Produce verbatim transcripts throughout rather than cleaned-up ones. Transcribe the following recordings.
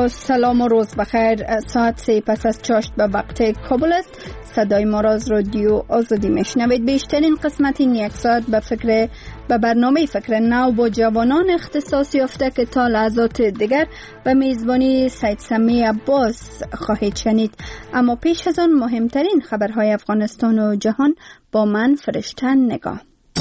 با سلام و روز بخیر. ساعت سه پس از چاشت به وقت کابل است. صدای ما را از رادیو آزادی میشنوید. بیشترین قسمت این یک ساعت به فکر به برنامه فکر نو با جوانان اختصاص یافته که تا لحظات دیگر به میزبانی سید سمی عباس خواهید شنید. اما پیش از آن مهمترین خبرهای افغانستان و جهان با من فرشته نگاه.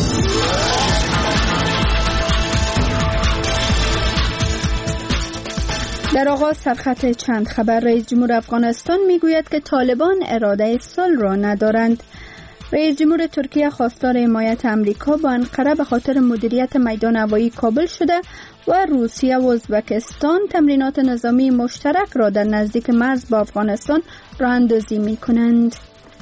در آغاز سرخط چند خبر. رئیس جمهور افغانستان میگوید که طالبان اراده صلح را ندارند. رئیس جمهور ترکیه خواستار حمایت امریکا با انقره به خاطر مدیریت میدان هوایی کابل شده و روسیه و ازبکستان تمرینات نظامی مشترک را در نزدیک مرز با افغانستان راه اندازی میکنند.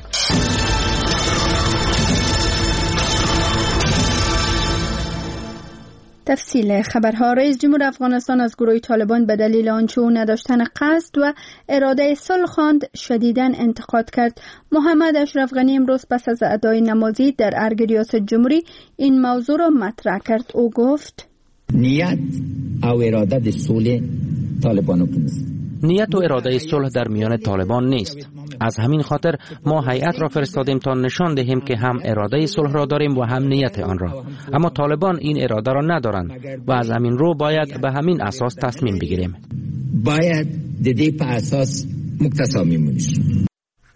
تفصیل خبرها. رئیس جمهور افغانستان از گروه طالبان به دلیل آنچه او نداشتن قصد و اراده صلح خواند شدیداً انتقاد کرد. محمد اشرف غنی امروز پس از ادای نمازی در ارگ ریاست جمهوری این موضوع را مطرح کرد. او گفت نیت او اراده د صلح طالبانو نیست. نیت و اراده صلح در میان طالبان نیست. از همین خاطر ما هیئت را فرستادیم تا نشان دهیم که هم اراده صلح را داریم و هم نیت آن را. اما طالبان این اراده را ندارند و از همین رو باید به همین اساس تصمیم بگیریم. باید د دې په اساس موږ تصمیم ونیسو.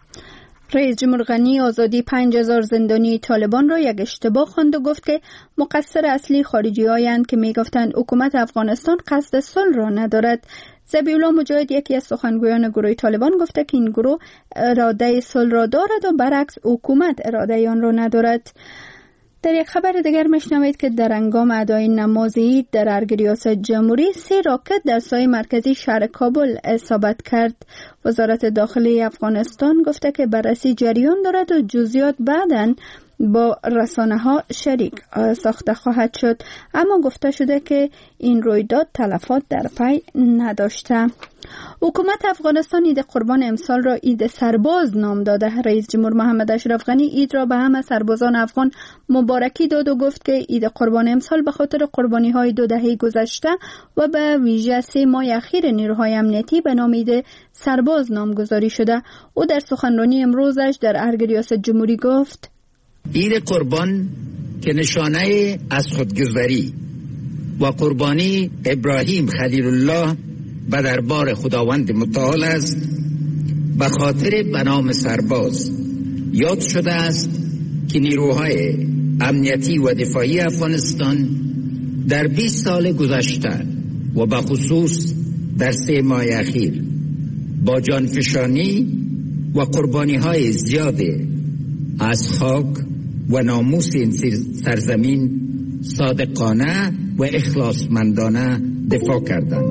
رئیس جمهور غنی آزادی پنج هزار زندانی طالبان را یک اشتباه خواند و گفت که مقصر اصلی خارجی‌هایند که می‌گفتند حکومت افغانستان قصد صلح را ندارد. ذبیح‌الله مجاهد یکی از سخنگویان گروه طالبان گفته که این گروه اراده صلح را دارد و برعکس حکومت اراده آن را ندارد. در یک خبر دیگر میشنوید که در هنگام ادای نماز عید در ارگ ریاست جمهوری سه راکت در ساحه مرکزی شهر کابل اصابت کرد. وزارت داخلی افغانستان گفته که بررسی جریان دارد و جزئیات بعداً با رسانه ها شریک ساخته خواهد شد، اما گفته شده که این رویداد تلفات در پی نداشته. حکومت افغانستان عید قربان امسال را عید سرباز نام داده. رئیس جمهور محمد اشرف غنی عید را به همه سربازان افغان مبارکی داد و گفت که عید قربان امسال به خاطر قربانی های دو دهه گذشته و به ویژه سه ماه اخیر نیروهای امنیتی به نام عید سرباز نامگذاری شده. او در سخنرانی امروزش در ارگ ریاست جمهوری گفت عید قربان که نشانه از خودگذری و قربانی ابراهیم خلیل الله به دربار خداوند متعال است، به خاطر به نام سرباز یاد شده است که نیروهای امنیتی و دفاعی افغانستان در بیست سال گذشته و به خصوص در سه ماه اخیر با جانفشانی و قربانی های زیاد از خاک و ناموس این سرزمین صادقانه و اخلاصمندانه دفاع کردند.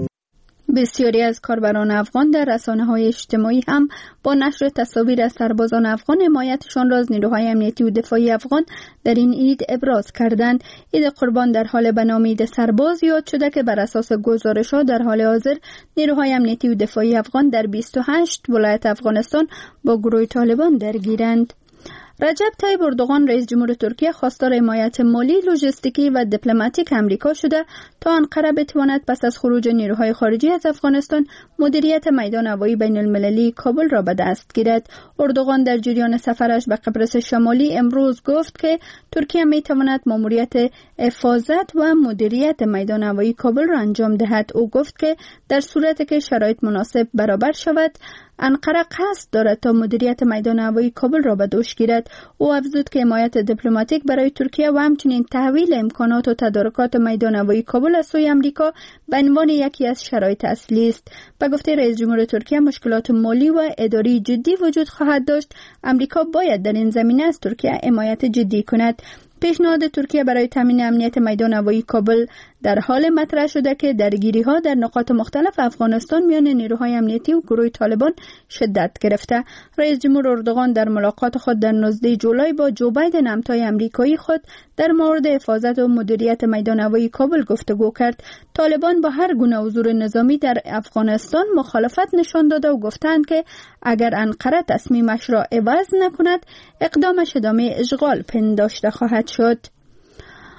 بسیاری از کاربران افغان در رسانه‌های اجتماعی هم با نشر تصاویر از سربازان افغان حمایتشان را از نیروهای امنیتی و دفاعی افغان در این عید ابراز کردند. عید قربان در حال به نام عید سرباز یاد شده که بر اساس گزارش‌ها در حال حاضر نیروهای امنیتی و دفاعی افغان در بیست و هشت ولایت افغانستان با گروه طالبان درگیرند. رجب طیب اردوغان رئیس جمهور ترکیه خواستار حمایت مالی، لوجستیکی و دیپلماتیک امریکا شده تا آنقره بتواند پس از خروج نیروهای خارجی از افغانستان مدیریت میدان هوایی بین المللی کابل را به دست گیرد. اردوغان در جریان سفرش به قبرس شمالی امروز گفت که ترکیه میتواند ماموریت حفاظت و مدیریت میدان هوایی کابل را انجام دهد. او گفت که در صورتی که شرایط مناسب برابر شود انقره قصد دارد تا مدیریت میدان هوایی کابل را به دوش گیرد. او افزود که حمایت دیپلماتیک برای ترکیه و همچنین تحویل امکانات و تدارکات میدان هوایی کابل از سوی امریکا به عنوان یکی از شرایط اصلی است. به گفته رئیس جمهور ترکیه مشکلات مالی و اداری جدی وجود خواهد داشت. امریکا باید در این زمینه از ترکیه حمایت جدی کند. پیشنهاد ترکیه برای تامین امنیت میدان هوایی کابل در حال مطرح شده که درگیری‌ها در نقاط مختلف افغانستان میان نیروهای امنیتی و گروه طالبان شدت گرفته. رئیس جمهور اردوغان در ملاقات خود در نوزدهم جولای با جو بایدن همتای آمریکایی خود در مورد حفاظت و مدیریت میدان هوایی کابل گفتگو کرد. طالبان با هر گونه حضور نظامی در افغانستان مخالفت نشان داده و گفتند که اگر انقره تصمیمش را عوض نکند اقدامش ادامه اشغال پنداشته خواهد شد.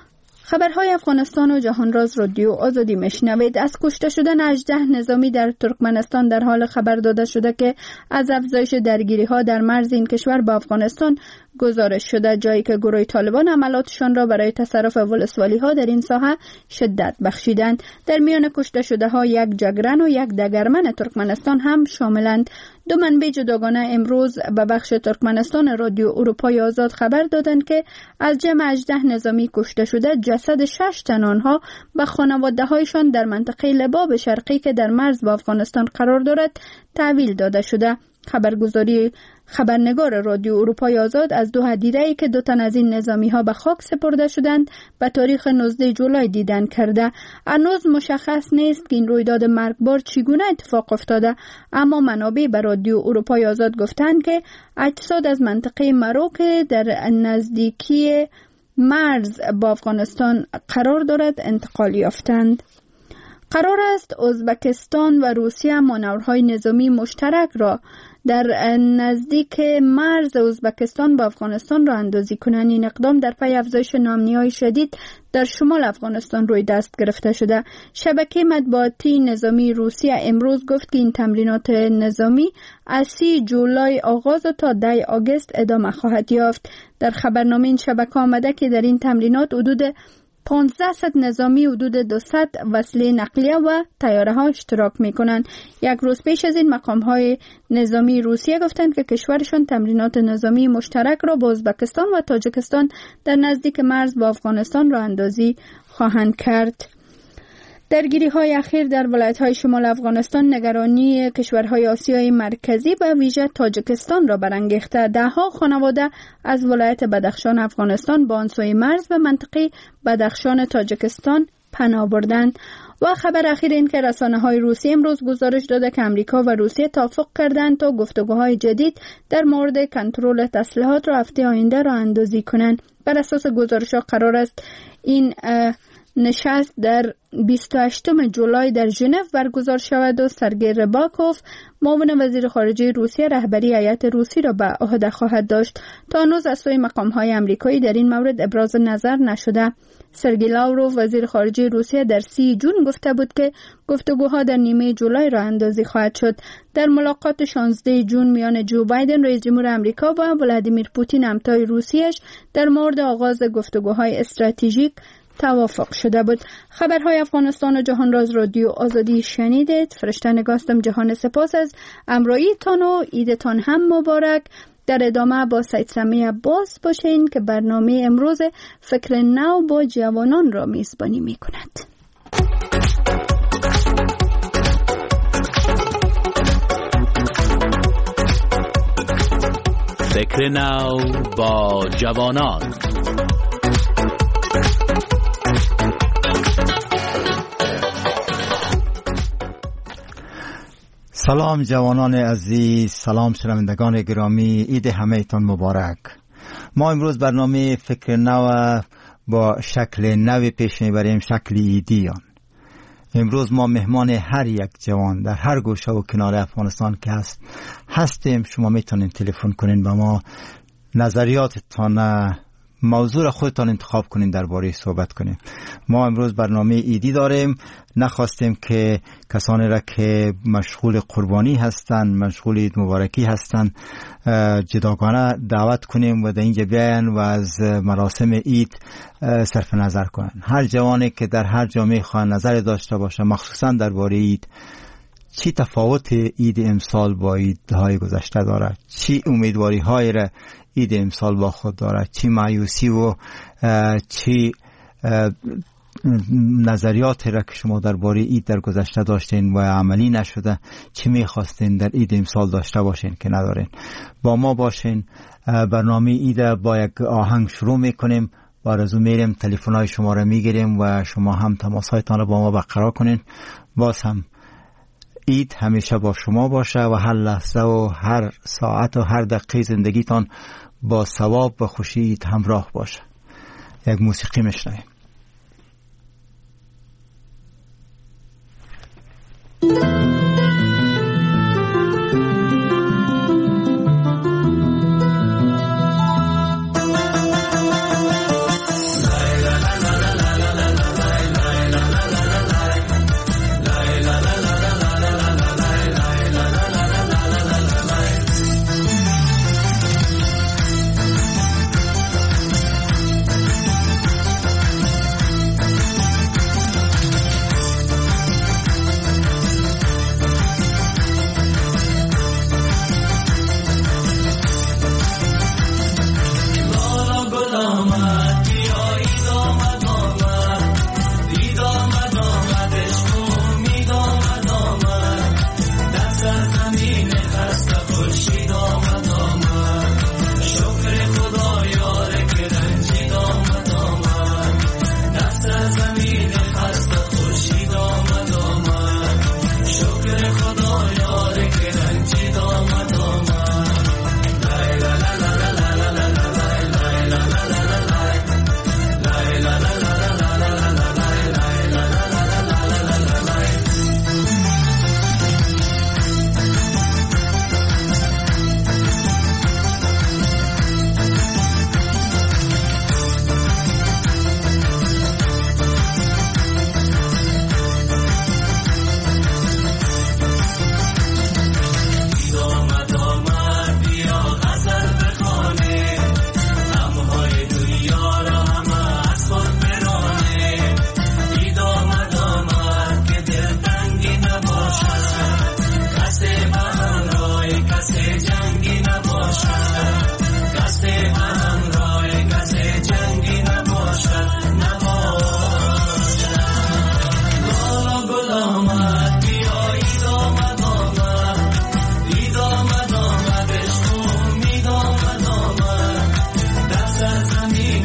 خبرهای افغانستان و جهانراز رادیو آزادی میشنوید. از کشته شدن هجده نظامی در ترکمنستان در حال خبر داده شده که از افزایش درگیری ها در مرز این کشور با افغانستان گزارش شده، جایی که گروه طالبان عملاتشان را برای تصرف ولسوالی ها در این ساحه شدت بخشیدند. در میان کشته شده ها یک جگرن و یک دگرمن ترکمنستان هم شاملند. دو منبع جداگانه امروز به بخش ترکمنستان رادیو اروپای آزاد خبر دادند که از جمع هجده نظامی کشته شده، جسد شش تن آنها به خانواده هایشان در منطقه لباب شرقی که در مرز با افغانستان قرار دارد تحویل داده شده. خبرگزاری خبرنگار رادیو اروپای آزاد از دو هدیره‌ای که دو تن از این نظامی ها به خاک سپرده شدند به تاریخ نوزده جولای دیدن کرده. هنوز مشخص نیست که این رویداد مرگبار چگونه اتفاق افتاده، اما منابع به رادیو اروپای آزاد گفتند که اجساد از منطقه مرو که در نزدیکی مرز با افغانستان قرار دارد انتقال یافتند. قرار است ازبکستان و روسیه مانورهای نظامی مشترک را در نزدیک مرز ازبکستان با افغانستان را اندازی کنند. این اقدام در پی افزایش ناامنی‌های شدید در شمال افغانستان روی دست گرفته شده. شبکه مطبوعاتی نظامی روسیه امروز گفت که این تمرینات نظامی از سی جولای آغاز تا ده آگوست ادامه خواهد یافت. در خبرنامه این شبکه آمده که در این تمرینات حدود پانزده نظامی، حدود دویست وسیله نقلیه و طیاره ها اشتراک می کنند. یک روز پیش از این مقام های نظامی روسیه گفتند که کشورشان تمرینات نظامی مشترک را با ازبکستان و تاجیکستان در نزدیک مرز با افغانستان را اندازی خواهند کرد. درگیری های اخیر در ولایت های شمال افغانستان نگرانی کشورهای آسیای مرکزی و ویژه تاجیکستان را برانگیخته. ده ها خانواده از ولایت بدخشان افغانستان با آن سوی مرز و منطقه بدخشان تاجیکستان پناه بردند. و خبر اخیر این که رسانه های روسیه امروز گزارش داده که امریکا و روسیه توافق کردند تا گفتگوهای جدید در مورد کنترل تسلیحات را هفته آینده را اندازی کنند. بر اساس گزارش ها قرار است این نشست در بیست و هشتم جولای در ژنو برگزار شود و سرگئی رباکوف معاون وزیر خارجه روسیه رهبری هیئت روسی را به عهده خواهد داشت. تا هنوز از سوی مقام‌های آمریکایی در این مورد ابراز نظر نشده. سرگئی لاوروف وزیر خارجه روسیه در سی جون گفته بود که گفتگوها در نیمه جولای راه اندازی خواهد شد. در ملاقات شانزده جون میان جو بایدن رئیس جمهور آمریکا و ولادیمیر پوتین همتای روسیه‌اش در مورد آغاز گفتگوهای استراتژیک توافق شده بود. خبرهای افغانستان و جهانراز رادیو آزادی شنیدید. فرشته نگاستم. جهان سپاس از همراهیتان و عیدتان هم مبارک. در ادامه با سید سمی عباس باشین که برنامه امروز فکر نو با جوانان را میزبانی می کند. فکر نو با جوانان. سلام جوانان عزیز، سلام شنوندگان گرامی، عید همه‌تان مبارک. ما امروز برنامه فکر نو با شکل نو پیش میبریم، شکل ایدیان. امروز ما مهمان هر یک جوان در هر گوشه و کنار افغانستان که هست هستیم. شما میتونین تلفن کنین به ما، نظریاتتان، موضوع خودتان انتخاب کنین، درباره صحبت کنین. ما امروز برنامه ایدی داریم. نخواستیم که کسانی را که مشغول قربانی هستن، مشغول عید مبارکی هستن، جداگانه دعوت کنیم و در اینجا بیاین و از مراسم عید صرف نظر کنن. هر جوانی که در هر جامعه خواه نظر داشته باشه، مخصوصا درباره عید، چی تفاوت عید امسال با عیدهای گذشته داره، چی امیدواری های را عید امسال با خود داره، چی مایوسی و چی نظریاتی را که شما درباره عید در گذشته داشتین و عملی نشده، چی میخواستین در عید امسال داشته باشین که ندارین. با ما باشین. برنامه عید با یک آهنگ شروع میکنیم، بعد از اون میریم تلفن‌های شما را میگیریم و شما هم تماس‌هایتان را با ما برقرار کنین. باز هم عید همیشه با شما باشه و هر لحظه و هر ساعت و هر دقیقه زندگیتان با ثواب و خوشی عید همراه باشه. یک موسیقی میشنویم.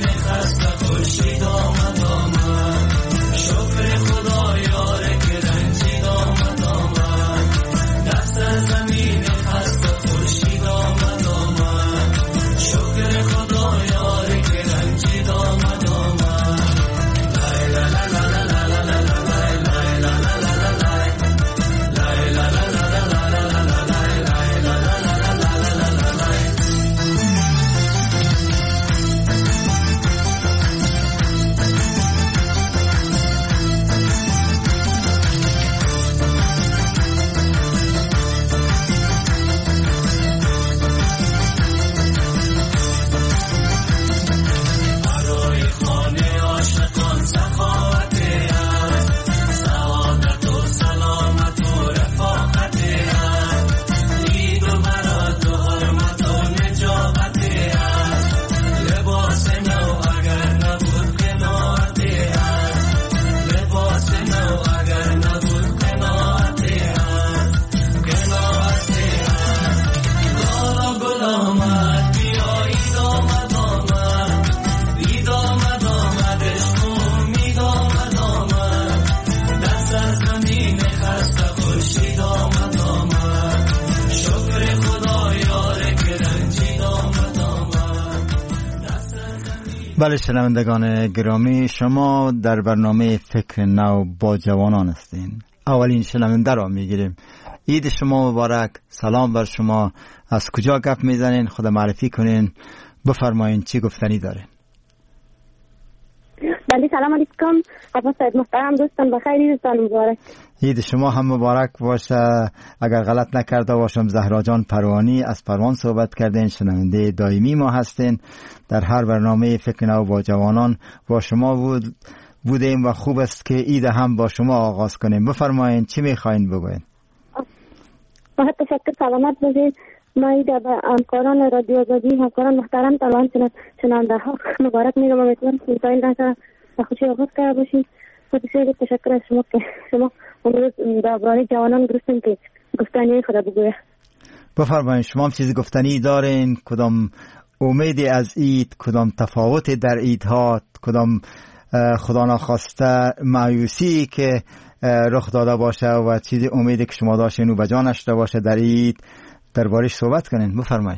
بله شنوندگان گرامی، شما در برنامه فکر نو با جوانان هستین. اولین شنونده را میگیریم. عید شما مبارک. سلام بر شما. از کجا گپ میزنین؟ خود معرفی کنین، بفرمایین چی گفتنی داره. بله سلام علیکم. آقا سید محترم، دوستان بخیر، عیدتان مبارک. عید شما هم مبارک باشه. اگر غلط نکرده باشم زهرا جان پروانی از پروان صحبت کردین، شنونده دائمی ما هستین. در هر برنامه فکر نو با جوانان با شما بود بودیم و خوب است که عید هم با شما آغاز کنیم. بفرمایین چی میخواین بگوین؟ بہت تشکر، سلامت باشید. ما عید به همکاران رادیو آزادی، همکاران محترم تمام شنونده ها مبارک میگم. امیدوارم که این راه و خوشی آغاز کرده باشید. بسیار تشکر از شما که شما امروز درباره جوانان درستین که گفتنی خدا بگوید. بفرمایید شما هم چیزی گفتنی دارین؟ کدام امیدی از عید، کدام تفاوت در عیدها، کدام خدا ناخواسته مایوسی که رخ داده باشه و چیزی امیدی که شما داشتین و بجا نشده باشه در عید، دربارش صحبت کنین. بفرمایید.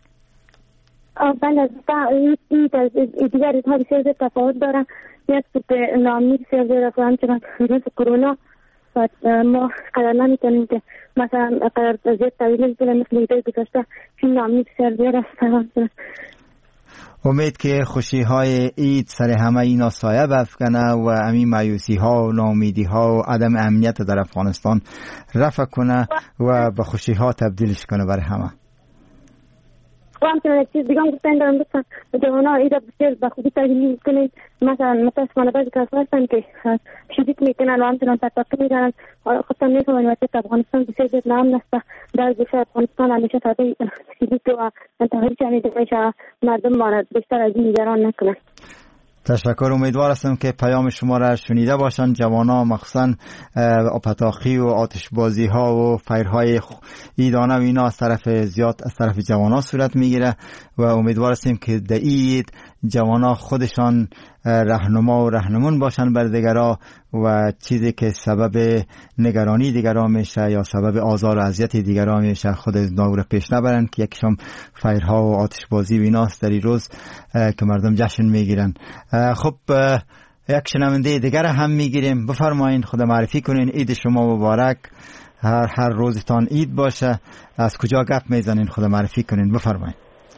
بله، عید از دیگر عیدها بسیار تفاوت داره. یک سوء ناامنی بسیار زیاد است، همچنان ویروس کرونا و ما قدر نمیتونیم که مثلا قدر زیاد طویل نمیتونیم مثل عیدهای گذشته. این ناامنی بسیار زیاد است. امید که خوشی های عید سر همه اینا سایه بفکنه و همین مایوسی ها و ناامیدی ها و عدم امنیت در افغانستان رفع کنه و به خوشی ها تبدیلش کنه برای همه. و همچنان یک چیز دیگه هم گفتن دارم دوستان، جوانا عید بسیار به خوبی تجلیل کنید. مثلا متاسفانه بعضی کسان هستن که شدید میکنن و همچنان تطبیق میکنن. خودتان میفهمید وضعیت افغانستان بسیار زیاد نامن است. در گوشه افغانستان همیشه فضای شدید و انتحاری شنیده میشه. مردم ما بیشتر از این نگران نکنن. تشکر. امیدوار هستم که پیام شما را شنیده باشند جوانا، مخصوصا پتاخی و آتش بازی ها و فیرهای عیدانه و اینا از طرف زیاد از طرف جوانا صورت میگیره و امیدوار هستیم که در عید جوانا خودشان راهنما و راهنمون باشن بر دیگران و چیزی که سبب نگرانی دیگران میشه یا سبب آزار و اذیت دیگران میشه خود ناور پیش نبرن که یکیشون فیرها و آتش بازی و ایناست در این روز که مردم جشن میگیرن. خب یک شنونده دیگر هم میگیریم. بفرمایین، خدا معرفی کنین. عید شما مبارک. هر هر روزتان عید باشه. از کجا گپ میزنین؟ خدا معرفی کنین. بفرمایین.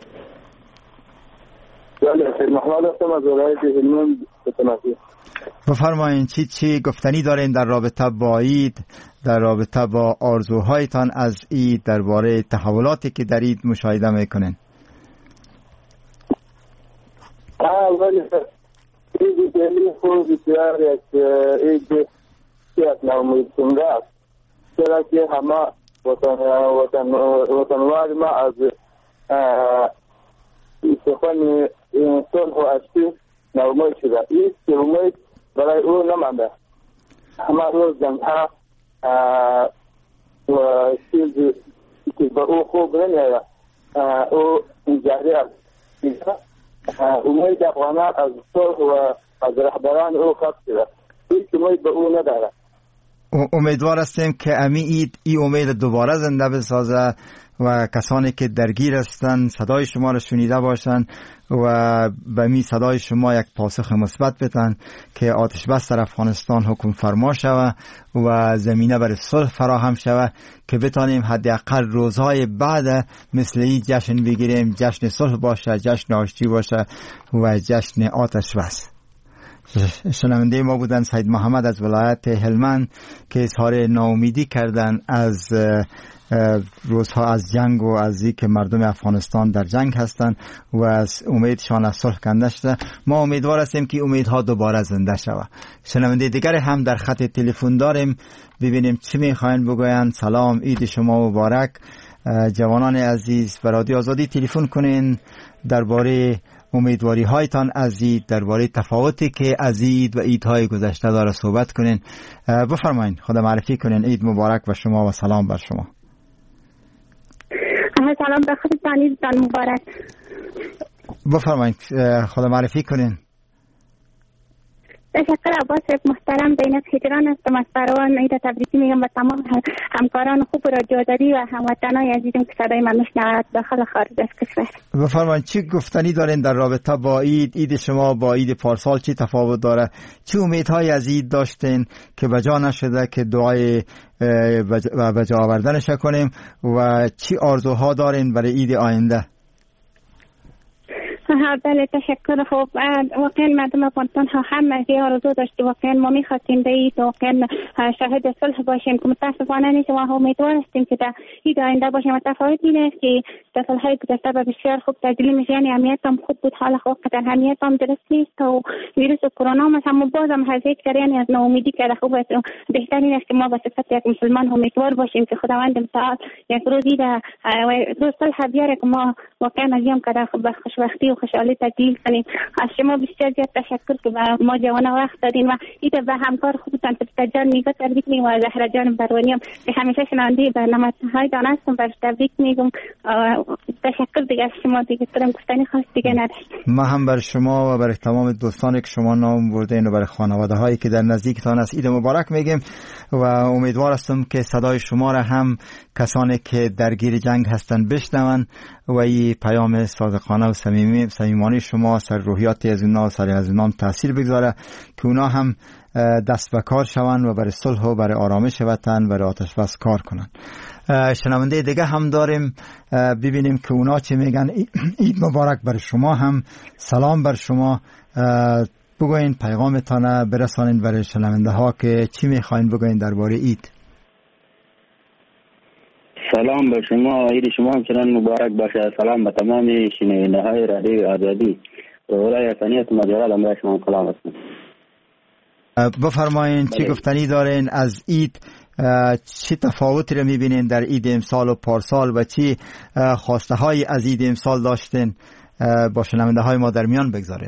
بفرمایین چی چی گفتنی دارین در رابطه با عید، در رابطه با آرزوهایتان از عید، درباره تحولاتی که در عید مشاهده میکنین؟ اولی عید دلی خود بسیار یک عید که از نامید کنده است، چرا که همه وطنوار ما از سخن صلح و اشتی ناامید شده. عید که امید برای او نمانده. همه روز جنگها و چیزی که به او خوب نمیاید او جاری است امید افغانان از صلح و از رهبران او خط شده، هیچ امید به او نداره. امیدوار هستیم که امی اید ای امید دوباره زنده بسازه و کسانی که درگیر هستند صدای شما را شنیده باشند و به می صدای شما یک پاسخ مثبت بدن که آتش بس در افغانستان حکم فرما شود و زمینه برای صلح فراهم شود که بتانیم حداقل روزهای بعد مثل این جشن بگیریم، جشن صلح باشه، جشن آشتی باشه و جشن آتش بس. شنونده ما بودن سید محمد از ولایت هلمند که اظهار ناامیدی کردن از روزها از جنگ و از این که مردم افغانستان در جنگ هستند و از امیدشان از صلح کنده شده. ما امیدوار هستیم که امیدها دوباره زنده شود. شنونده دیگر هم در خط تلفن داریم، ببینیم چی میخواین بگوین. سلام، عید شما مبارک. جوانان عزیز به رادیو آزادی تلفن کنین، درباره امیدواری هایتان از عید، درباره تفاوتی که از عید و عیدهای گذشته داره صحبت کنین. بفرمایید، خدا معرفی کنین. عید مبارک و شما و سلام بر شما. سلام به خودتان، عیدتان مبارک. بفرمایید، خدا معرفی کنین. تشکر عباس محترم، بین هجران هستم از فروان. عید تبریکی میگم به تمام همکاران خوب رادیو آزادی و هموطنان عزیزم که صدای من میشنوند داخل و خارج از کشور. بفرمایید، چی گفتنی دارین در رابطه با عید؟ عید شما با عید پارسال چی تفاوت داره؟ چه امیدهای از عید داشتین که بجا نشده که دعای و بجا آوردنش کنیم و چی آرزوها دارین برای عید آینده؟ بله تشکر. خوب، واقعا مردم افغانستان ها هم یه آرزو داشت، واقعا ما می‌خواستیم به عید واقعا شاهد صلح باشیم که متاسفانه نیست. ما امیدوار هستیم که در عید آینده باشیم. تفاوت اینه که در سال‌های گذشته بسیار خوب تجلی میشه، یعنی امنیت هم خوب بود، حال خوب در امنیت هم درست نیست و ویروس کرونا هم هم بازم حذف کرد، یعنی از ناامیدی که خوب است. بهتر این است که ما به صفت یک مسلمان امیدوار باشیم که خداوند متعال یک روزی در روز صلح بیاره که ما واقعا از این قدر خوشبختی و خوشحالی تجلیل کنیم. از شما بسیار زیاد تشکر که ما جوان وقت دادین و ایده به همکار خودتان تجان میگه تبریک میگم و زهرا جان برونیم که همیشه شنونده برنامه‌های دان هستم، برش تبریک میگم. تشکر دیگه از شما، دیگه ترم گفتنی خاص دیگه نداشت. ما هم بر شما و برای تمام دوستانی که شما نام بردین و برای خانواده هایی که در نزدیکتان است عید مبارک میگیم و امیدوار هستم که صدای شما را هم کسانی که درگیر جنگ هستند بشنون و این پیام صادقانه و صمیمی صمیمانه شما سر روحیات از اونا و سر از اونا تاثیر بگذاره که اونا هم دست به کار شوند و برای صلح و برای آرامش وطن برای آتش بس کار کنن. شنونده دیگه هم داریم، ببینیم که اونا چی میگن. عید مبارک بر شما هم، سلام بر شما. بگوین پیغامتان برسانین برای شنونده ها که چی میخواین بگوین درباره عید. سلام به شما، عید شما همچنان مبارک باشه. سلام به تمام شنونده های رادیو آزادی و ولای ثانیت مجرد امرای شما سلام هستم. بفرمایین چی گفتنی دارین از عید؟ چی تفاوتی رو میبینین در عید امسال و پارسال و چی خواسته های از عید امسال داشتین؟ با شنونده های ما در میان بگذارین.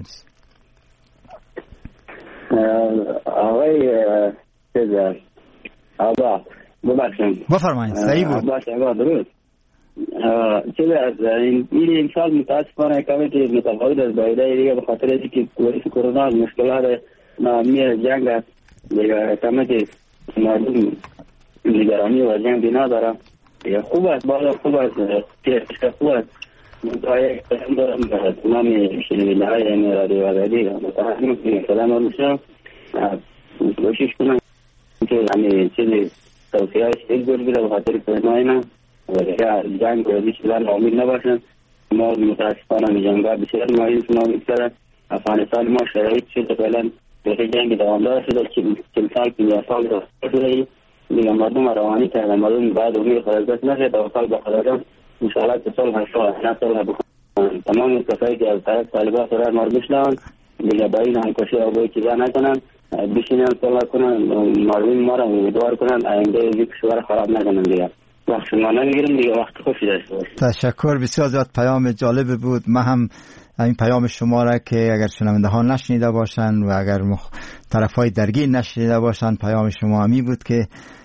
آقای سزار آبا ببخشید، بفرمایید. صحیح بود. باشه آقا درست. چیزی از این امسال متاسفانه کمی که متفاوت از بایده دیگه به خاطر اینکه ویروس کرونا مشکلات نامی جنگ است دیگه، کمی که مردم نگرانی و جنگ بینا دارم. خوب است، بالا خوب است که خوب است. متوایه قسم دارم به تمامی شنیده های این رادیو آزادی متحکم که سلام آرمشم کوشش کنم که همه چیزی توصیه های شدید گل بیده به خاطر کرونا اینا و جنگ و دیش بلان امید نباشن. ما متاسفانه جنگ ها بسیار مایز نامید کرد. افغانستان ما شرایط شده فعلا به جنگ دوامدار شده، چل سال پنجاه سال شده دیگه مردم روانی کرده، مردم بعد امید خلاصت نشد و سال به خلاصت انشاءالله که صلح شد نه صلح بکنن. تمام کسایی که از طرف طالبان قرار مارد بشنون دیگه با این همکشی آبایی چیزا نکنن، بشینن صلح کنن، مردم ما را امیدوار کنن آینده یک کشور خراب نکنن. دیگه وقت شما نمیگیرم دیگه، وقت خوشی داشته باشید. تشکر، بسیار زیاد پیام جالب بود. من هم این پیام شما را که اگر شنونده ها نشنیده باشن و اگر مخ... طرف های درگیر نشنیده باشن، پیام شما همی بود که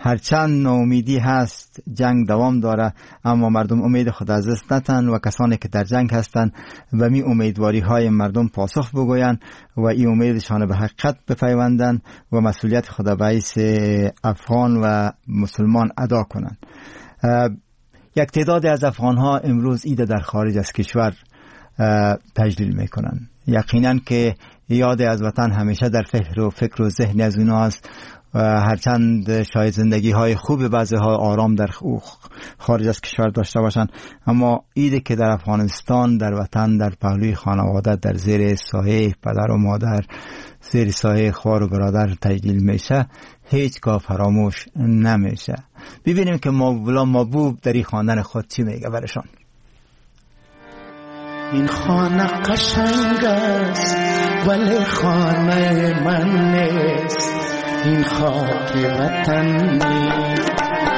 هرچند ناامیدی هست، جنگ دوام داره، اما مردم امید خود از دست نتن و کسانی که در جنگ هستند و می امیدواری های مردم پاسخ بگوین و این امیدشان به حقیقت بپیوندن و مسئولیت خود به حیث افغان و مسلمان ادا کنند. یک تعداد از افغان ها امروز ایده در خارج از کشور تجلیل میکنن. یقینا که یاد از وطن همیشه در فکر و فکر و ذهن از اونا است و هرچند شاید زندگی های خوب بعضی ها آرام در خارج از کشور داشته باشند، اما ایده که در افغانستان، در وطن، در پهلوی خانواده، در زیر سایه پدر و مادر، زیر سایه خوار و برادر تجلیل میشه، هیچگاه فراموش نمیشه. ببینیم که مولا محبوب در این خواندن خود چی میگه برشان. این خانه قشنگ است ولی خانه من نیست، این خاک وطن نیست.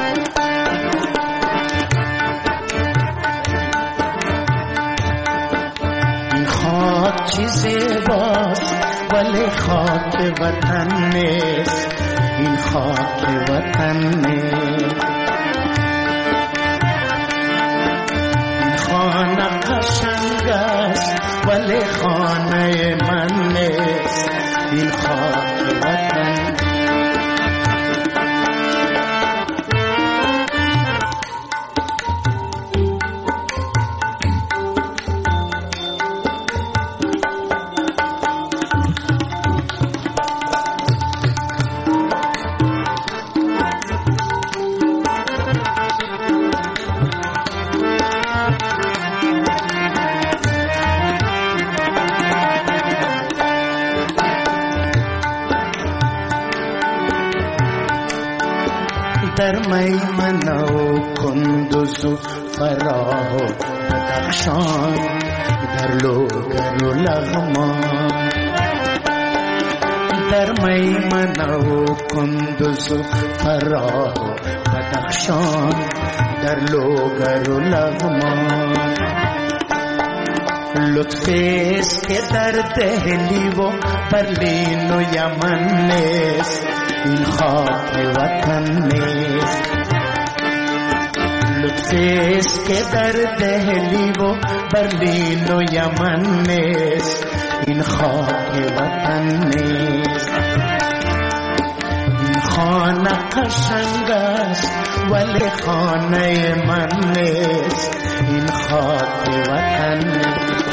این خاک چی زیباست ولی خاک وطن نیست، این خاک وطن نیست. این خانه قشنگ است ولی خانه من نیست، این خاک وطن. در میمنه و کندوز و فراه و بدخشان، در لوگر و لغمان. در میمنه و کندوز و فراه و بدخشان، در لوگر و لغمان. لطفی است که در دهلی و برلین و یمن نیست، این خاک وطن نیست. لطفی است که در دهلی و برلین و یمن نیست، این خاک وطن نیست. این خانه قشنگ است ولی خانه من نیست، این خاک وطن نیست.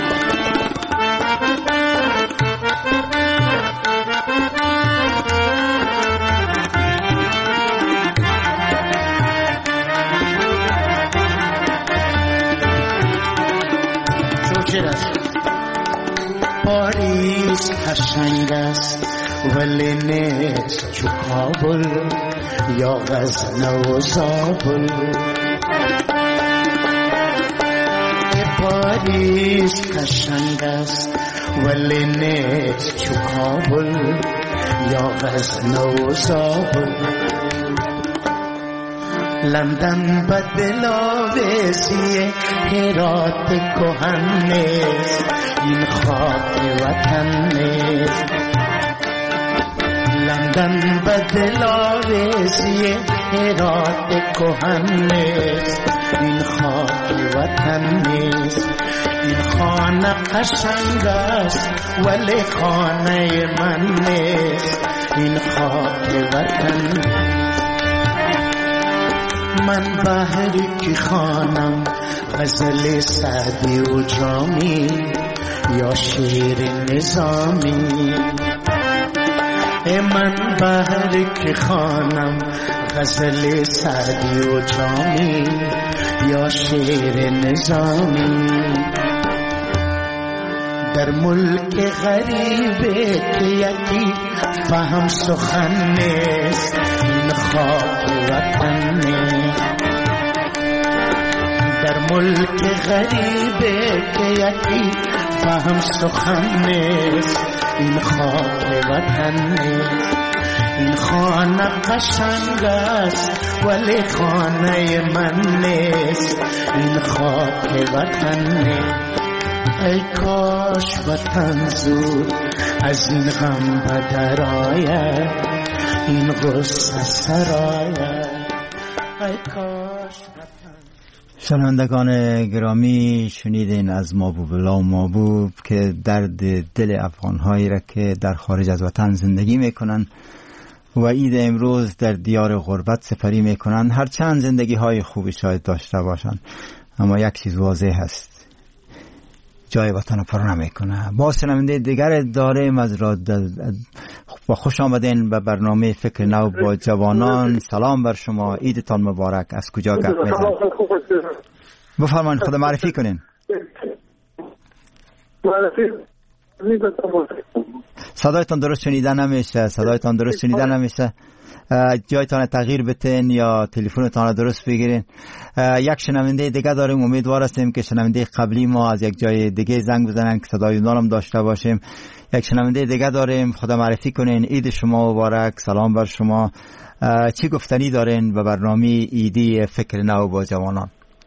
پاریس قشنگ است ولی نیست چو کابل یا غزنه و زابل. پاریس قشنگ است ولی نیست چو کابل یا غزنه و زابل. لندن بدل آویزی هرات کهن نیست، این خاک وطن نیست. لندن بدل آویزی هرات کهن نیست، این خاک وطن نیست. این خانه قشنگ است ولی خانه من نیست، این خاک وطن نیست. من بحری که خانم غزل سعدی و جامی یا شعر نظامی. من بحری که خانم غزل سعدی و جامی یا شعر نظامی. در ملک غریبه که یکی فهم سخن نیست، این خاک وطن نیست. در ملک غریبه که یکی فهم سخن نیست، این خاک وطن نیست. این خانه قشنگ است ولی خانه من نیست، این خاک وطن نیست. ای کاش وطن زود از این غم بدر آید، این غصه سراید. ای کاش شنوندگان گرامی، شنیدین از مابوب الله مابوب که درد دل افغانهایی را که در خارج از وطن زندگی میکنن و عید امروز در دیار غربت سپری میکنن، هرچند زندگی های خوبی شاید داشته باشن، اما یک چیز واضح هست، جای وطن رو پر نمیکنه. با شنونده دیگر داریم از را با خوش آمدین به برنامه فکر نو با جوانان. سلام بر شما، عیدتان مبارک. از کجا گپ میزنید؟ بفرمایید، خود معرفی کنین. صدایتان درست شنیده نمیشه، صدایتان درست شنیده نمیشه. جایتان تغییر بتین یا تلفنتان درست بگیرین. یک شنونده دیگه داریم، امیدوار هستیم که شنونده قبلی ما از یک جای دیگه زنگ بزنن که صدای اونام داشته باشیم. یک شنونده دیگه داریم، خدا معرفی کنین. عید شما مبارک، سلام بر شما. چی گفتنی دارین به برنامه عیدی فکر نو با جوانان؟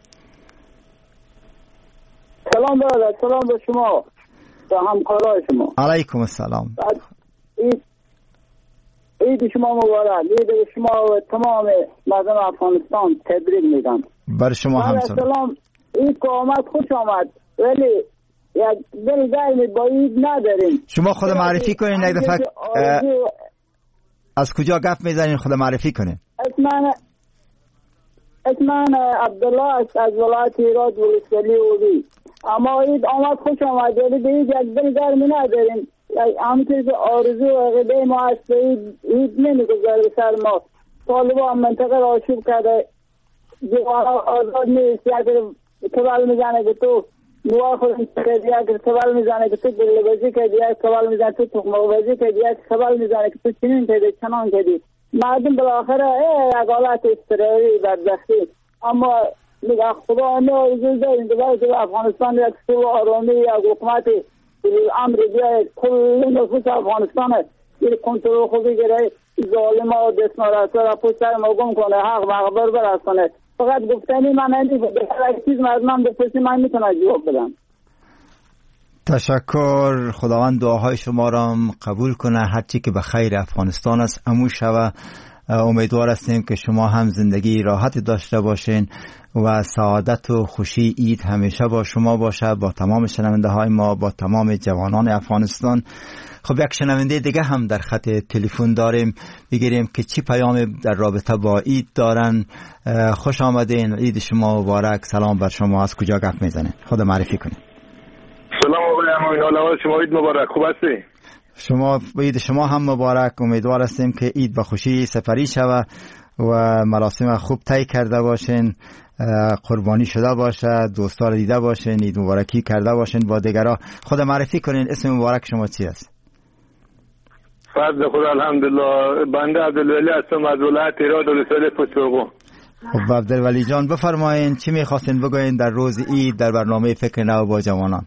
سلام برادر، سلام به شما و همکارای شما. علیکم السلام. عید شما مبارک. عید شما و تمام مردم افغانستان تبریک میگم. بر شما هم سلام. عید که آمد خوش آمد، ولی یک دل گرمی با عید نداریم. شما خود معرفی کنین یک دفعه. از کجا گپ میزنین؟ خود معرفی کنین. اسمان اسمان عبدالله است از ولایت هرات ولسوالی اولی. اما عید آمد خوش آمد، ولی به عید یک دل گرمی نداریم. همونطور که آرزو و عقیده ما هست به عید نمیگذاره سر ما. طالبان منطقه را آشوب کرده، جوان آزاد نیست. یک کبال میزنه که تو نواه خودم کردی، یک کبال میزنه که تو گلبازی کردی، یک کبال میزنه تو تخمبازی کردی، یک کبال میزنه که تو چنین کردی چنان کردی. مردم بالاخره یک حالت استراری بدبختی. اما میگه خدا ما آرزو داریم که افغانستان یک صلح آرامی، یک حکومت امر بیاید، کل نفوس افغانستان این کنترل خوبی گره، ظالم ها و دستمارسه را پشت سر ما گم کنه، حق مقبر برسانه. فقط گفتنی من نمی بود، یک چیز مردم بپرسی من میتونه جواب بدم. تشکر. خداوند دعاهای شما را قبول کنه، هرچی که به خیر افغانستان است امو شوه. امیدوار هستیم که شما هم زندگی راحت داشته باشین و سعادت و خوشی عید همیشه با شما باشه، با تمام شنونده های ما، با تمام جوانان افغانستان. خب یک شنونده دیگه هم در خط تلفن داریم، بگیریم که چی پیام در رابطه با عید دارن. خوش آمدین، عید شما مبارک، سلام بر شما. از کجا گپ میزنین؟ خود معرفی کنین. سلام آقای امین، حال شما عید مبارک، خوب هستی؟ شما عید شما هم مبارک. امیدوار هستیم که عید به خوشی سپری شوه و مراسم خوب طی کرده باشین، قربانی شده باشه، دوستا رو دیده باشین، عید مبارکی کرده باشین با دیگران. خود معرفی کنین، اسم مبارک شما چی است؟ فضل خدا الحمدلله. بنده عبدالولی هستم از ولایت هرات ولسوالی پشتوقو. خب عبدالولی جان بفرمایین چی میخواستین بگوین در روز عید در برنامه فکر نو با جوانان؟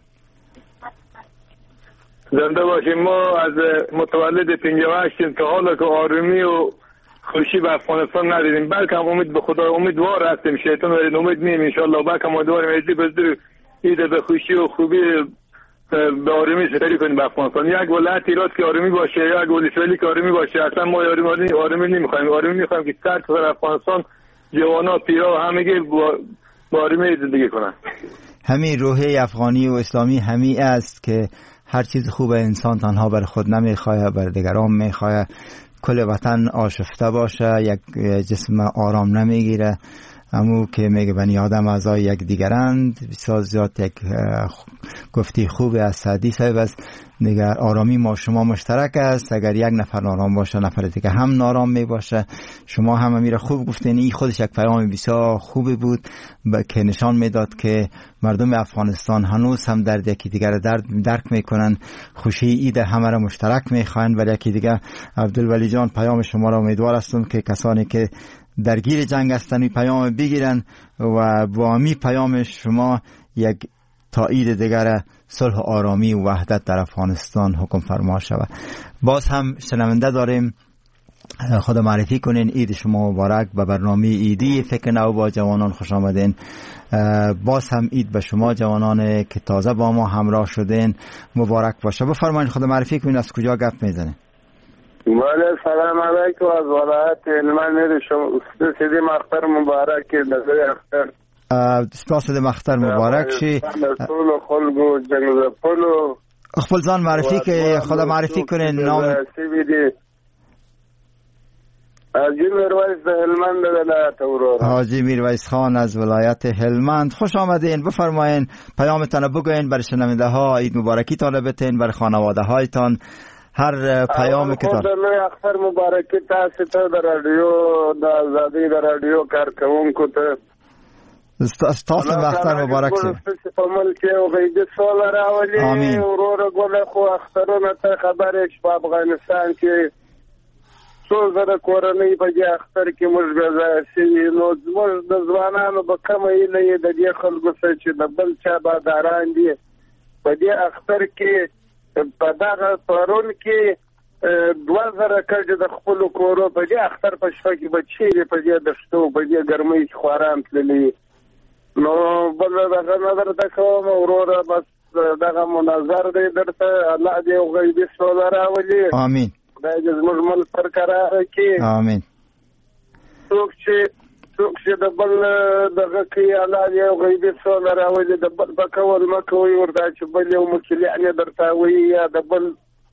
زنده باشیم. ما از متولد پنجاه و هشت تا حالا که آرومی و خوشی به افغانستان ندیدیم، بلکه هم امید به خدا امیدوار هستیم، شیطان وارد امید نیم ان شاء الله، بلکه هم امیدواریم عید بزرگ عید به خوشی و خوبی به آرومی سپری کنیم به افغانستان. یک ولایت هرات که آرومی باشه، یک ولسوالی که آرومی باشه، اصلا ما آرومی آرومی نمیخوایم. آرومی میخوایم که سر تا افغانستان جوانا پیرا همگی با آرومی زندگی کنن. همین روحیه افغانی و اسلامی همین است که هر چیز خوب انسان تنها بر خود نمیخواه، بر دیگران میخواه. کل وطن آشفته باشه، یک جسم آرام نمیگیره. امو که میگه بنی آدم اعضای یک دیگرند، بسیار زیاد یک گفتی خوب از سعدی صاحب است. دیگر آرامی ما شما مشترک است، اگر یک نفر نارام باشه نفر دیگه هم نارام می باشه. شما هم میره خوب گفتین، این خودش یک پیام بسیار خوبی بود که نشان میداد که مردم افغانستان هنوز هم درد یکی دیگر درد درک میکنن، خوشی عید همه را مشترک میخوان. ولی یکی دیگه عبدالولی جان پیام شما را امیدوار هستم که کسانی که درگیر جنگ هستن پیام بگیرن و با می پیام شما یک تایید دیگر صلح و آرامی و وحدت در افغانستان حکم فرما شود. باز هم شنونده داریم، خود معرفی کنین. عید شما مبارک. به برنامه عیدی فکر نو با جوانان خوش آمدین. باز هم عید به شما جوانان که تازه با ما همراه شدین مبارک باشه. بفرمایید خود معرفی کنین، از کجا گپ میزنین؟ بله سلام علیکم از ولایت هلمند شما سیدی مختار مبارک نظر اختر سپاس د مختار مبارک شي ټول خلکو جنګ پلو خپل ځان معرفي کې خدا معرفي کړي نام حاجی میرویس د هلمند ولایت اورو حاجی میرویس خان از ولایت هلمند خوش آمدین. بفرمایین پیامتان بگوین برای شنونده ها، عید مبارکی تان بتین برای خانواده هایتان، هر پیامی که تان خدای اختر مبارکی تاسو ته د رادیو د آزادی د رادیو کارکونکو ته استاس اختر مبارک شه. په ملک او غیب سوال راولي آمین. ورور ګل خو اخترونه ته خبرې چې په افغانستان کې څو زره کورنۍ په دې اختر کې موږ غواړو چې نو موږ د ځوانانو په کومه یې د دې خلکو سره چې د بل چا باداران دي په دې اختر کې په دغه پرون کې دوه زره کډه د خپل کورو په دې اختر په شپه کې بچي په دې د شتو په دې ګرمۍ کې خوران تللي نو بل دغه نظر ته کوم وروره بس دغه مناظر دی درته الله دې غیبي سوال راولي امين. خدای دې زموږ مل برقرار کړي امين. څوک چې څوک چې د بل دغه کې الله دې غیبي سوال راولي د بل بکول مکوي ورته چې بل یو مکلیان درته وي یا د بل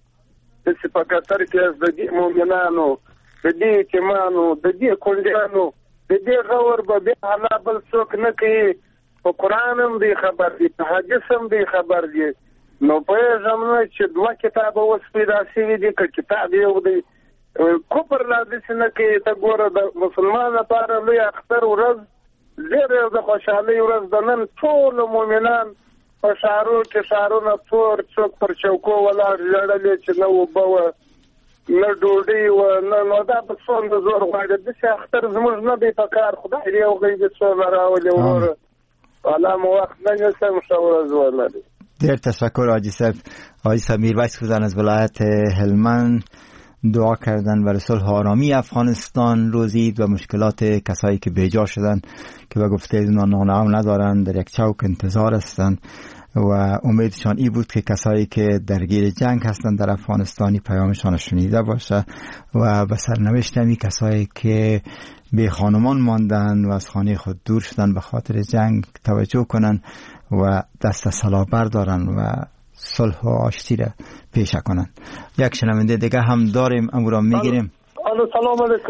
چې په کتر کې د دې مؤمنانو د دې ایمانو د دې کونډیانو د دې غور به بیا الله بل څوک نه کوي. په قرآن هم دی خبر دی، په حدیث هم دی خبر دی. نو پوهېږم نه چې دوه کتابه اوس پیدا شوي دي که کتاب یو دی کفر لا داسې نه کوي. ته ګوره د مسلمان لپاره لوی اختر ورځ ډېره د خوشحالۍ ورځ ده. نن ټول مؤمنان په ښارو کې ښارونه تور څوک پر چوکو ولاړ ژړلې چې نه اوبه وه نه ډوډۍ وه نه نو دا په څومره زور غواړي. داسې اختر زموږ نه دی په کار. خدای دې یو غیبي څومره راولي وروره. الله مو وخت نه نیسم ښه ورځ ولرئ. دیر تشکر حاجی صاحب. حاجی صاحب میرویس بودن از ولایت هلمند دعا کردن برای صلح و آرامی افغانستان روزید و مشکلات کسایی که بیجا شدن که به گفته نان هم ندارن در یک چوک انتظار هستن و امیدشان ای بود که کسایی که درگیر جنگ هستن در افغانستانی پیامشان شنیده باشه و به سرنوشت همی کسایی که به خانمان ماندن و از خانه خود دور شدن به خاطر جنگ توجه کنن و دست سلاح بردارن و صلح و آشتی را پیشه کنن. یک شنونده دیگه هم داریم امورا میگیریم. سلام علیکم.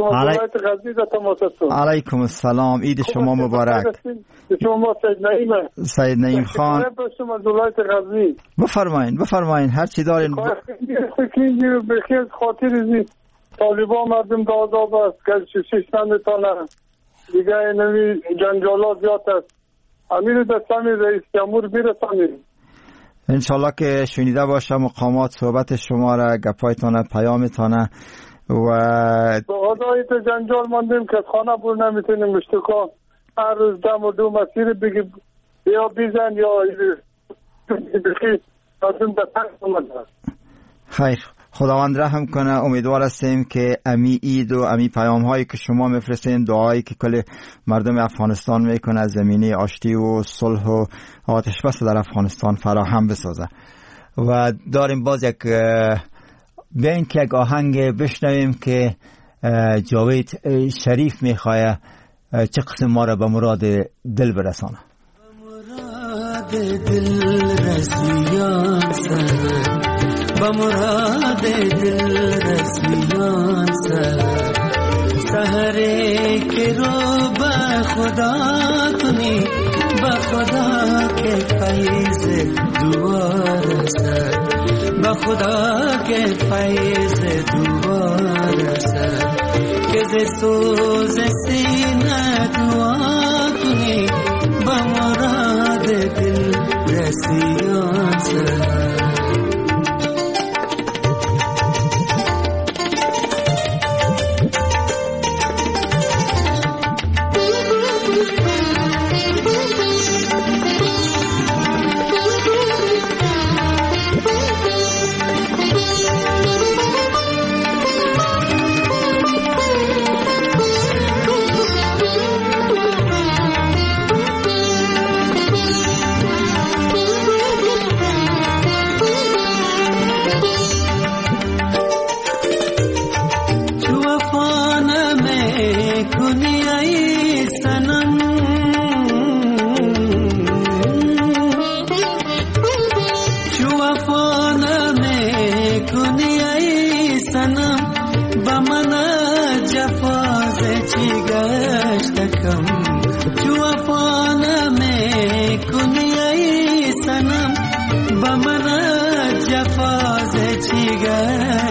علیکم السلام. عید شما مبارک. شما سید نعیم سید نعیم خان بفرمایین بفرمایین هر چی دارین. خیلی بخیر خاطر زی طالبان مردم دادا بست که ششتن تانه دیگه نوی جنجالات زیاد است. امیر دستمی رئیس جمهور برسانید انشالله که شنیده باشه مقامات صحبت شما را گپایتانه پیامتانه و خدای تو جنجال ماندیم که خانه بور نمیتونیم اشتکا هر روز دم و دو مسیر بگی یا بیزن یا بخی لازم به تنگ اومده. خیر خداوند رحم کنه. امیدوار هستیم که امی عید و امی پیام هایی که شما میفرستین دعایی که کل مردم افغانستان میکنه از زمینه آشتی و صلح و آتش بس در افغانستان فراهم بسازه. و داریم باز یک بیاین که یک آهنگ بشنویم که جاوید شریف میخواه چه قسم ما را به مراد دل برسانه. مراد دل رسیان سر با مراد دل رسمیان سر سحره که رو با خدا کنی با خدا که فیض دوار سر با خدا که فیض دوار سر که ز سوز سینه دعا کنی با مراد دل رسمیان سر.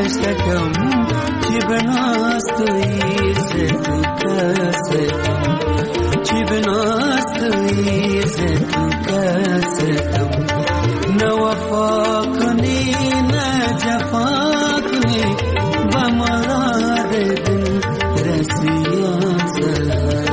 گشتم چی بناستوی ز تو کستم چی بناستوی ز تو کستم نه وفا کنی نه جفا کنی و مراد دل رسیان سر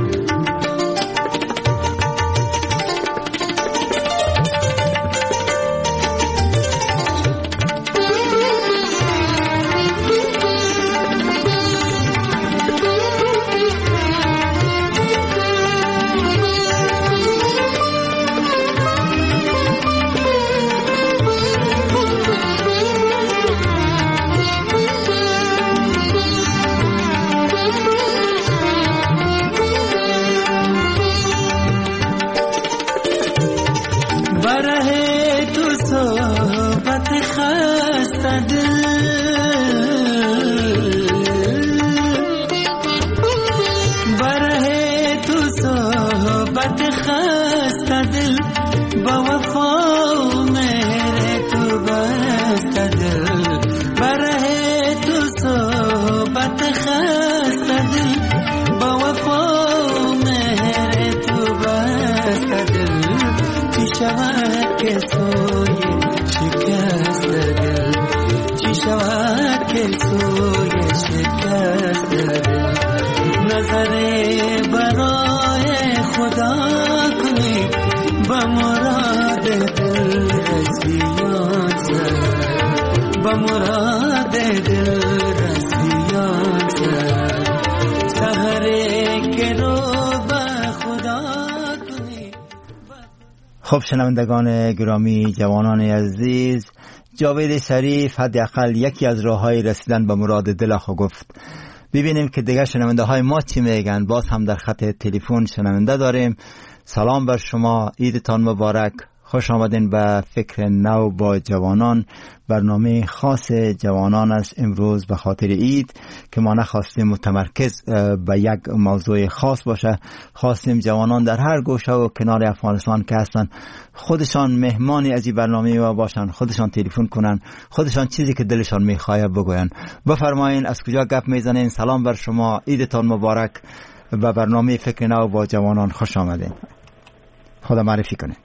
خب شنوندگان گرامی، جوانان عزیز، جاوید شریف حداقل یکی از راههای رسیدن به مراد دل خود گفت. ببینیم که دیگه شنونده های ما چی میگن. باز هم در خط تلفن شنونده داریم. سلام بر شما، عیدتان مبارک. خوش آمدین به فکر نو با جوانان. برنامه خاص جوانان است امروز به خاطر عید که ما نخواستیم متمرکز به یک موضوع خاص باشه. خواستیم جوانان در هر گوشه و کنار افغانستان که هستن خودشان مهمانی از این برنامه ما باشن، خودشان تلفن کنن، خودشان چیزی که دلشان میخواه بگوین. بفرمایین از کجا گپ میزنین؟ سلام بر شما، عیدتان مبارک. به برنامه فکر نو با جوانان خوش آمدین. خدا معرفی کنین.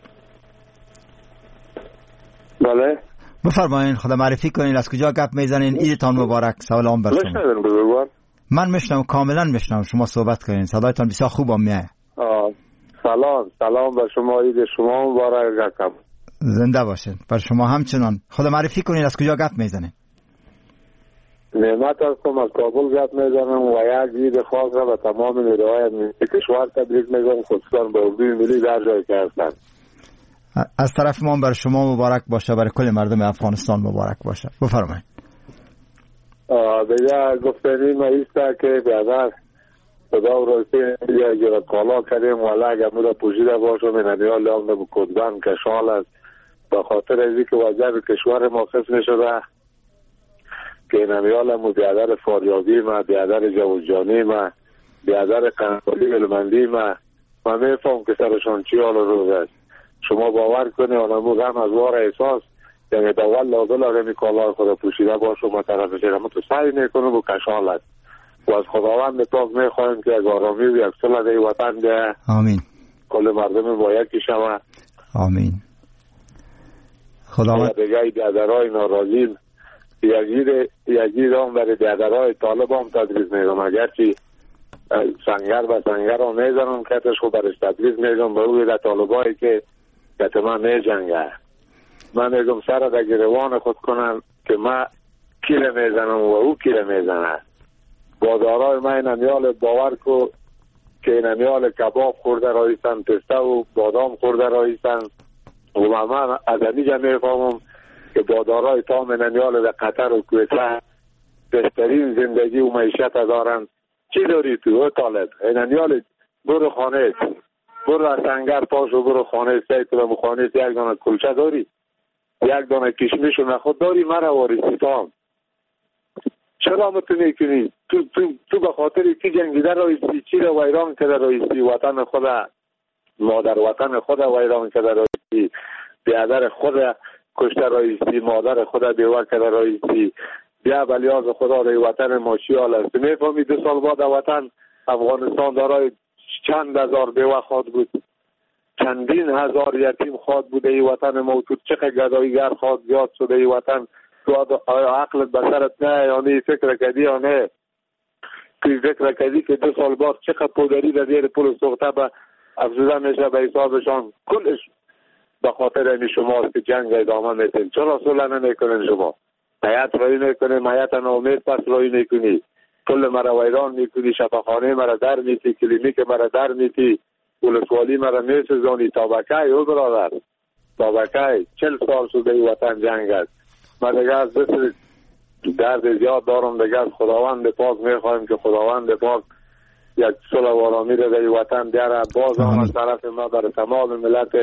بله بفرمایین، خدا معرفی کنین، از کجا گپ میزنین؟ عیدتان مبارک. سلام بر شما. من میشنم، کاملا میشنم، شما صحبت کنین، صدایتان بسیار خوب میاد. سلام سلام بر شما، عید شما مبارک. زنده باشین. بر شما همچنان. خدا معرفی کنین، از کجا گپ میزنین؟ نعمت هستم، از کابل گپ میزنم و یک عید خاص را به تمام نیروهای کشور تبریک میگم، خصوصا به اردوی ملی در جایی که هستن. از طرف ما بر شما مبارک باشه، برای کل مردم افغانستان مبارک باشه. بفرمایید. دیگه گفتنی ما ایسته که بیادر خدا و راستی یا جرات کالا کردیم والا اگر مورا پوشیده باشم این انیال هم نبو کدبن کشال است به خاطر ازی که وضع کشور ما خسم شده که این انیال هم بیادر فاریابی ما، بیادر جوزجانی ما، بیادر قنقالی علمندی ما ما میفهم که سرشان چی حال روز است. شما باور کنی آنمو غم از وار احساس یعنی دول لازل آگمی کالای خدا پوشیده باشه و طرف شرمه تو سعی میکنه و کشالت و از خداوند پاک میخوایم که از آرامی و یک صلح دی وطن ده. آمین. کل مردم با یکی شوه. آمین. خداوند دیگه بیادرهای ناراضیم یکگیر هم برای بیادرهای طالب هم تدریس میگم اگرچی سنگر به سنگر هم میزنم کتش خود برش تدریس میگم به اوی در طالبایی که کت من میجنگه من میگم سر در گروان خود کنم که من کیله میزنم و او کیله میزنه. بازارای من نمیال باور کو که نمیال کباب خورده رایستن، پسته و بادام خورده رایستن و من از اینجا میفهمم که بازارای تام نمیال در قطر و کویته بهترین زندگی و معیشت دارن. چی داری تو طالب؟ نمیال برو خانه برو از سنگر پاشو برو خانه سیت و خانه یک دانه کلچه داری، یک دانه کشمش و نخود داری، مرا وارسی تام چرا متونی کنی؟ تو, تو, تو به خاطر کی جنگیده رایستی؟ چی را ویران کده رایستی؟ وطن خود مادر وطن خود ویران کده رایستی، بیادر خود کشته رایستی، مادر خود بیوه کده رایستی، بیا بلیاز خدا در وطن ما چی حال است. میفهمی دو سال بعد وطن افغانستان دارای چند هزار بیوه خواد بود، چندین هزار یتیم خواد بود ای وطن ما. تو چقدر گداییگر خواد زیاد شده ای وطن. تو عقلت بسرت نه یا نه فکر کردی یا نه که فکر کردی که دو سال بعد چقدر پودری در دیر پول سوخته به افزوده میشه به حسابشان. کلش به خاطر این شماست که جنگ ادامه میتین. چرا صلح نمیکنین شما؟ حیات رایی میکنی، حیات نامید پس رایی میکنی، کل مرا ویران میکنی، شفاخانه مرا در میتی، کلینیک مرا در میتی، ولسوالی مرا میسزانی. تابکه او برادر تابکه چل سال شده ای وطن جنگ است. من دیگه از بسر درد زیاد دارم دیگه. از خداوند پاک میخوایم که خداوند پاک یک صلح و آرامی را در وطن بیاره. باز هم از طرف ما در تمام ملت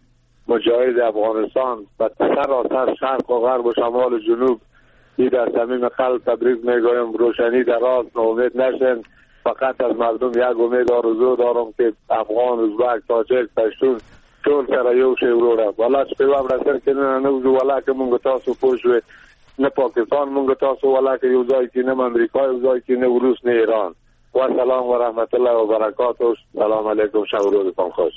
مجاهد افغانستان و سراسر شرق و غرب و شمال و جنوب این در صمیم قلب تبریک میگویم. روشنی در راست، ناامید نشین. فقط از مردم یک امید آرزو دارم که افغان، ازبک، تاجک، پشتون ټول سره یو شی وروره. والله چې په وابره سر کې نه نوځو، والله که مونږ تاسو پوه شوې نه پاکستان مونږ تاسو، والله که یو ځای کې نه امریکا، یو ځای کې نه روس نه ایران. و سلام و رحمت الله و برکاته. سلام علیکم، شب و روزتان خوش.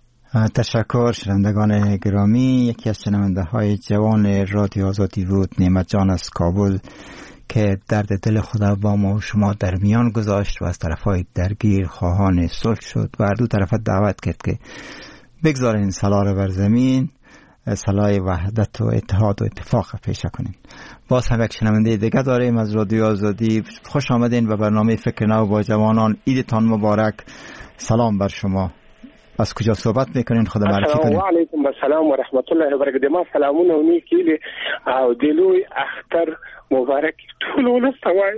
تشکر شنوندگان گرامی. یکی از شنونده های جوان رادیو آزادی بود نعمت جان از کابل که درد دل خدا با ما و شما در میان گذاشت و از طرفای درگیر خواهان صلح شد و هر دو طرف دعوت کرد که بگذارین صلاح را بر زمین، صلاح وحدت و اتحاد و اتفاق پیشه کنین. باز هم یک شنونده دیگه داریم از رادیو آزادی. خوش آمدین به برنامه فکر نو با جوانان. عیدتان مبارک. سلام بر شما. از کجا صحبت میکنین؟ خدا معرفی کنین. السلام علیکم و سلام و رحمت الله و برکاته. ما سلامونه و نیکی او دلوی اختر مبارک ټول ولس ته وایم.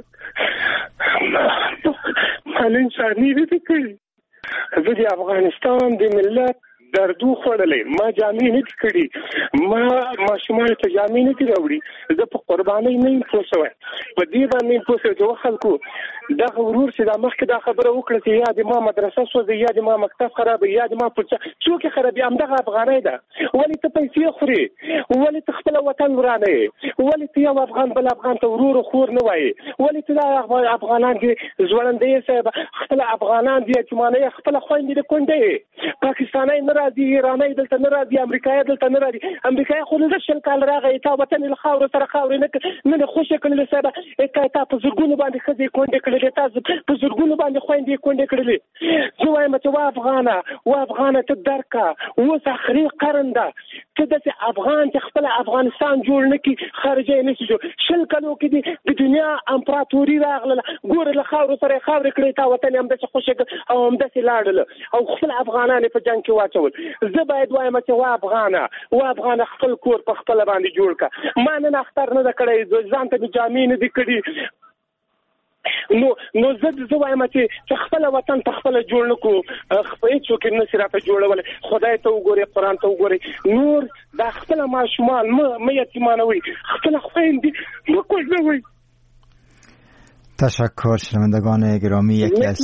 من انساني دې کوي. زه د افغانستان د ملت دردو خوړلې، ما جامې نه کړې، ما ماشومان ته جامې نه راوړي. زه په قربانۍ نه یم پوه شوی، په دې باندې یم پوه شوی چې خلکو دغه ورور چې دا مخکې دا خبره وکړه چې یا د ما مدرسه سوځي، یا د ما مکتب خرابوي، یا د ما پلچه څوک یې خرابوي، همدغه افغانۍ ده. ولې ته پیسې خورې؟ ولې ته خپله وطن ورانه یې؟ ولې ته یو افغان بل افغان ته ورور خور نه وایې؟ ولې ته دا افغانان دي ځوړندې صاحب خپله افغانان دي یتیمانه یې خپله خویندې د کونډې یې پاکستانی نه راځي، ایرانی دلته نه راځي، امریکایي دلته نه راځي. امریکایي خو نه شل کال راغی، تا وطن له خاورو سره خاورې نه نه خوشې کړلې صاحب. تا په زرګونو باندې ښځې کونډې کړلې، تا په زرګونو باندې خویندې کونډې کړلې. زه وایم چې وا افغانه وا افغانه ته درکه اوس اخري قرن ده، ته داسې افغان چې خپله افغانستان جوړ نه کړي خارجه یې نه شي جوړ. شل کلو کې دي د دنیا امپراتوري راغله، ګوره له خاورو سره یې خاورې کړې، تا وطن یې همداسې خوشې کړ او همداسې لاړله او خپل افغانان یې په جنګ کې واچول. زه باید وایم چې وا افغانه وا افغانه خپل کور په خپله باندې جوړ کړه. ما نن اختر نه ده کړی، ځان ته مې جامې نه دي کړي. نو نو زه زه وایم چې خپل وطن په خپل جوړ نه کو، هیڅوک یې نشي راته جوړولی. خدای ته وګورئ، قرآن ته وګورئ. نور دا خپله ماشومان مه یتیمانوئ، خپله خویندې مه کوژدوئ. تشکر شنوندگان گرامی. یکی از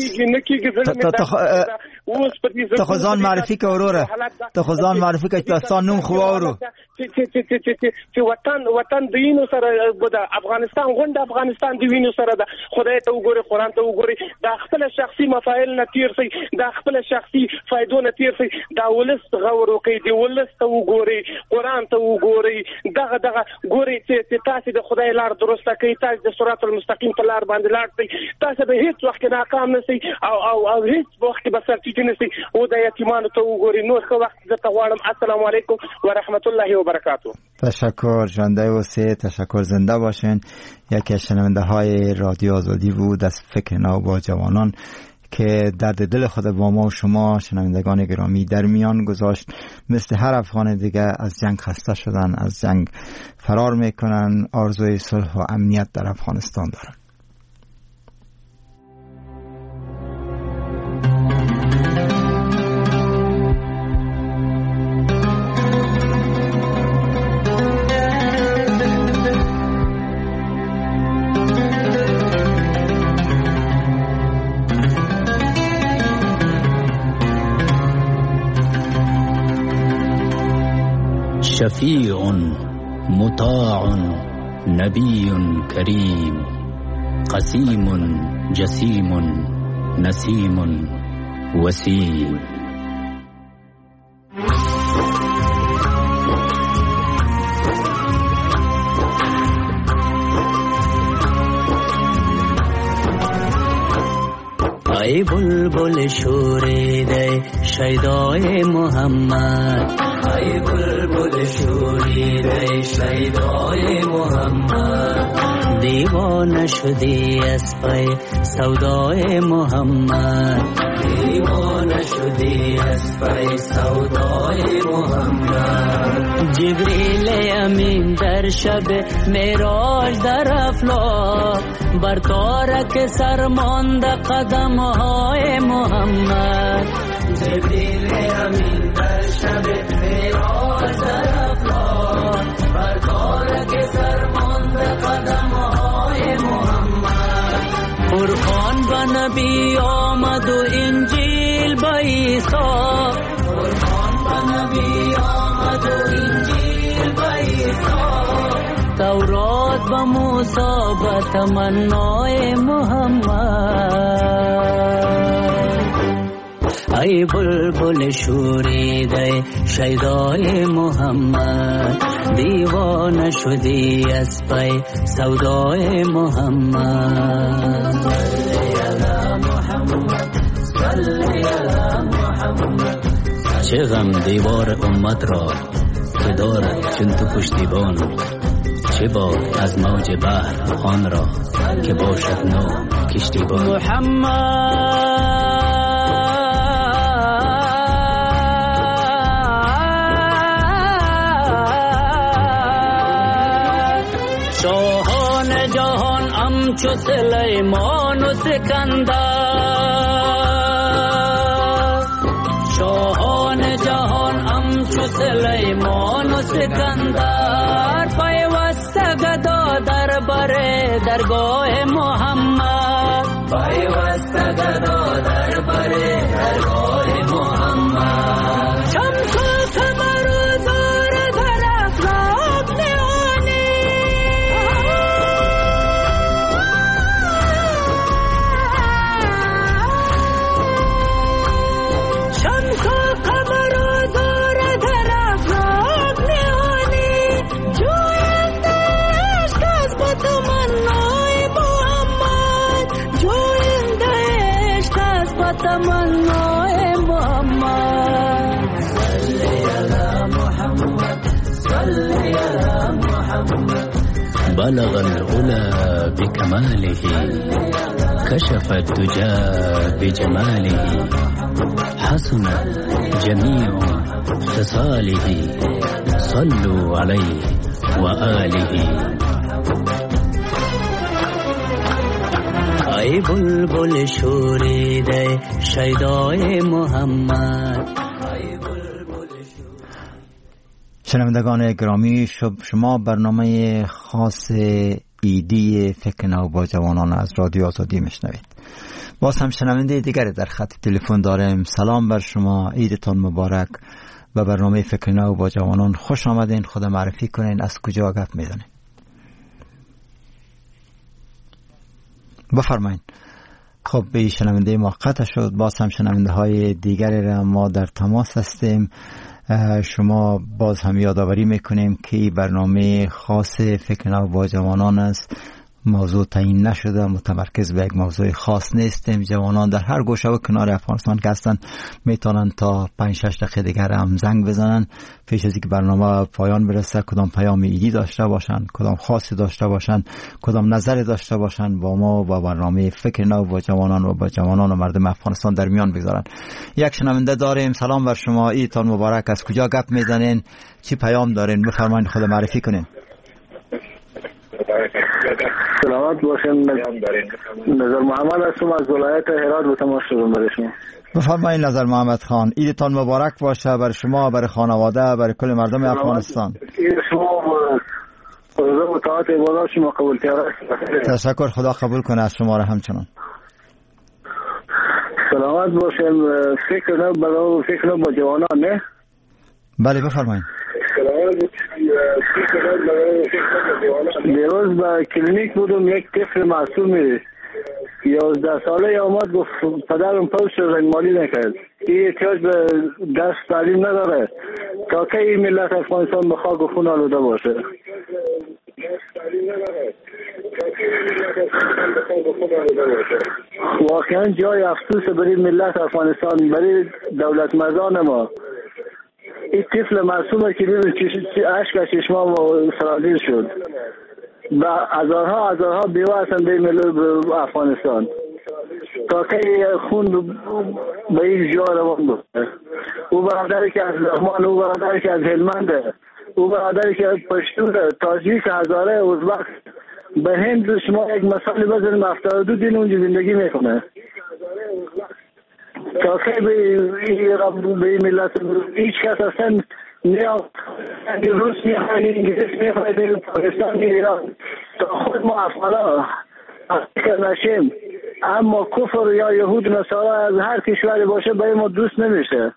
تخوزان معرفی که وروره تخوزان معرفی که داستان نوم خواه رو چې وطن وطن د وینو سره بده، افغانستان غونډه افغانستان د وینو سره ده. خدای ته وګورئ، قرآن ته وګورئ. دا خپل شخصي مسایل نه تیر شي، دا خپل شخصي فائدو نه تیر شي. دا ولس غور وکړي، دی ولس ته وګورئ، قرآن ته وګورئ. دغه دغه ګورئ چې تاسو د خدای لار درسته کوي، تاسو د صراط المستقیم په لار باندې لاړ شئ، تاسو به هیڅ وخت ناکام نه شئ او او او هیڅ وخت به سرټیټ نه شئ. او د یتیمانو ته وګورئ. نور ښه وخت زه ته غواړم. السلام علیکم و رحمت الله و برکاته. تشکر. ژنده و سه تشکر. زنده باشین. یکی از شنونده های رادیو آزادی بود از فکر نو با جوانان که درد دل خود با ما و شما شنوندگان گرامی در میان گذاشت. مثل هر افغان دیگه از جنگ خسته شدن، از جنگ فرار میکنن، آرزوی صلح و امنیت در افغانستان دارن. شفيع مطاع نبی کریم قسیم جسیم نسیم وسیم. ای بلبل شوریده شیدای محمد، ای بلبل شوریده شیدای محمد، دیوانه شدی از پی سودای محمد، دیوانه شدی از پی سودای محمد. جبریل امین در شب معراج در افلاک بر تارک سر مانده قدم های محمد، جبریل امین در شب معراج در افلاک بر تارک سر مانده قدم های محمد. قرآن به نبی آمد و انجیل به عیسی، قرآن به نبی آمد و انجیل به عیسی، تورات به موسی به تمنای محمد. ای بلبل شوریده شیدای محمد، دیوانه شدی از پی سودای محمد. صلی علی محمد، صلی علی محمد. چه غم دیوار امت را که دارد چون تو پشتیبان، چه باد از موج بحر آن را که باشد نو کشتیبان. محمد شاهان جهان امچو سلیمان و سکندر، شاهان جهان امچو سلیمان و سکندر، پیوسته گدا در بره درگاه محمد، پیوسته گدا در بره درگاه محمد. شمس و قمر و زهره در افلاک نهانی، شمس و قمر و زهره در افلاک نهانی، جوینده عشق از با تمنای محمد، جوینده عشق از با تمنای محمد. صلی علی محمد، صلی علی محمد. بلغ العلا بكماله كشف الدجى بجماله حسن جميع خصاله صلوا عليه وآله. ای بلبل شوریده شیدای محمد. شنوندگان گرامی، شما برنامه خاص ایدی فکر نو با جوانان از رادیو آزادی میشنوید. باز هم شنونده دیگری در خط تلفن داریم. سلام بر شما، عیدتان مبارک. به برنامه فکر نو با جوانان خوش آمدین. خود معرفی کنین، از کجا گپ میزنین؟ بفرمایین. خب به شنونده ما قطع شد. باز هم شنونده های دیگری را ما در تماس هستیم. شما باز هم یادآوری میکنیم که برنامه خاص فکر نو با جوانان است. موضوع تعیین نشده، متمرکز به یک موضوع خاص نیستیم. جوانان در هر گوشه و کنار افغانستان که هستن میتونن تا پنج شش دقیقه دیگر هم زنگ بزنن. پیش از اینکه برنامه پایان برسه کدام پیام ایدی داشته باشن، کدام خاصی داشته باشن، کدام نظری داشته باشن، با ما و با برنامه فکر نو با جوانان و با جوانان و مردم افغانستان در میان بگذارن. یک شنونده داریم. سلام بر شما، عیدتان مبارک. از کجا گپ میزنین؟ چی پیام دارین؟ بفرمایید، خود معرفی کنین. سلامت باشین. نظر محمد هستم از ولایت هرات به تماس شدم برای شما. بفرمایید نظر محمد خان. عیدتان مبارک باشه برای شما، برای خانواده، برای کل مردم افغانستان. عید شما روزه و طاعت عبادات شما قبول کرده. تشکر، خدا قبول کنه از شما را همچنان. سلامت باشین. فکر نه برای فکر نه با جوانان نه. بله بفرمایید. سلامت دیروز با کلینیک بودم، یک طفل معصومی یازده ساله آمد گفت پدرم پوست رنگمالی نکرد. این احتیاج به دست تعلیم نداره. تا که این ملت افغانستان بخواه گفون آلوده باشه. واقعا جای افسوس برای ملت افغانستان، برای دولت مردان ما. این طفل معصومه که ببین اشک چشمام سرازیر شد. و هزارها هزارها بیوه هستن به ملت افغانستان. تا که خون به این جا روان بود. او برادری که از لغمان، او برادری که از هلمنده، او برادری که از پشتون، تاجیک، هزاره، ازبک. به هند شما یک مثال بزنیم، هفتاد و دو دین اونجا زندگی میکنه. تا که به این ملت هیچ کس اصلا نه روس میخواهی، انگلیس میخواهی، پاکستان ایران، تا خود ما افغانا افکر نشیم. اما کفر یا یهود نصارا از هر کشوری باشه به ما دوست نمیشه.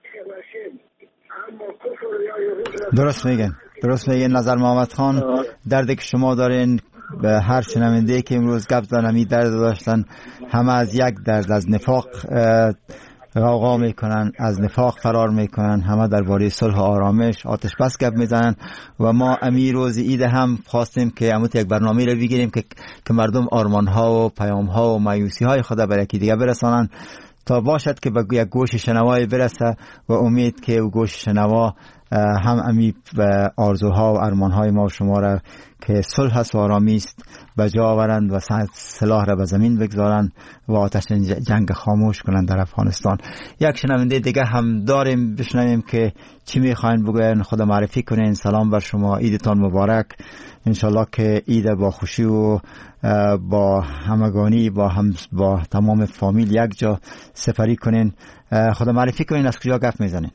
درست میگن، درست میگن نظر محمد خان. دردی که شما دارین به هر شنونده که امروز گپ زدن این درد داشتن، همه از یک درد، از نفاق غوغا میکنن، از نفاق فرار میکنن، همه درباره صلح و آرامش آتش بس گپ میزنن. و ما امی روز عید هم خواستیم که امروز یک برنامه رو بگیریم که که مردم آرمان ها و پیام ها و مایوسی های خود به یکی دیگه برسانن، تا باشد که به یک گوش شنوای برسه. و امید که او گوش شنوا هم امی آرزوها و ارمانهای ما و شما را که صلح و آرامی است به جا آورند و سلاح را به زمین بگذارند و آتش جنگ خاموش کنند در افغانستان. یک شنونده دیگه هم داریم، بشنویم که چی میخواین بگوین، خود معرفی کنین. سلام بر شما، عیدتان مبارک. انشالله که عید با خوشی و با همگانی با هم با تمام فامیل یک جا سپری کنین. خود معرفی کنین، از کجا گپ میزنین؟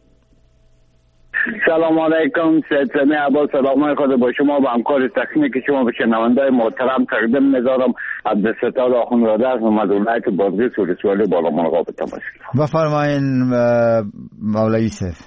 سلام علیکم، سید سمی عباس، سلام خود با شما و همکار تکنیک شما به شنونده محترم تقدیم می‌ذارم. عبدالستار آخوندزاده از ولایت بادغیس و ولسوالی بالامرغاب تماشا. بفرمایین مولوی یوسف.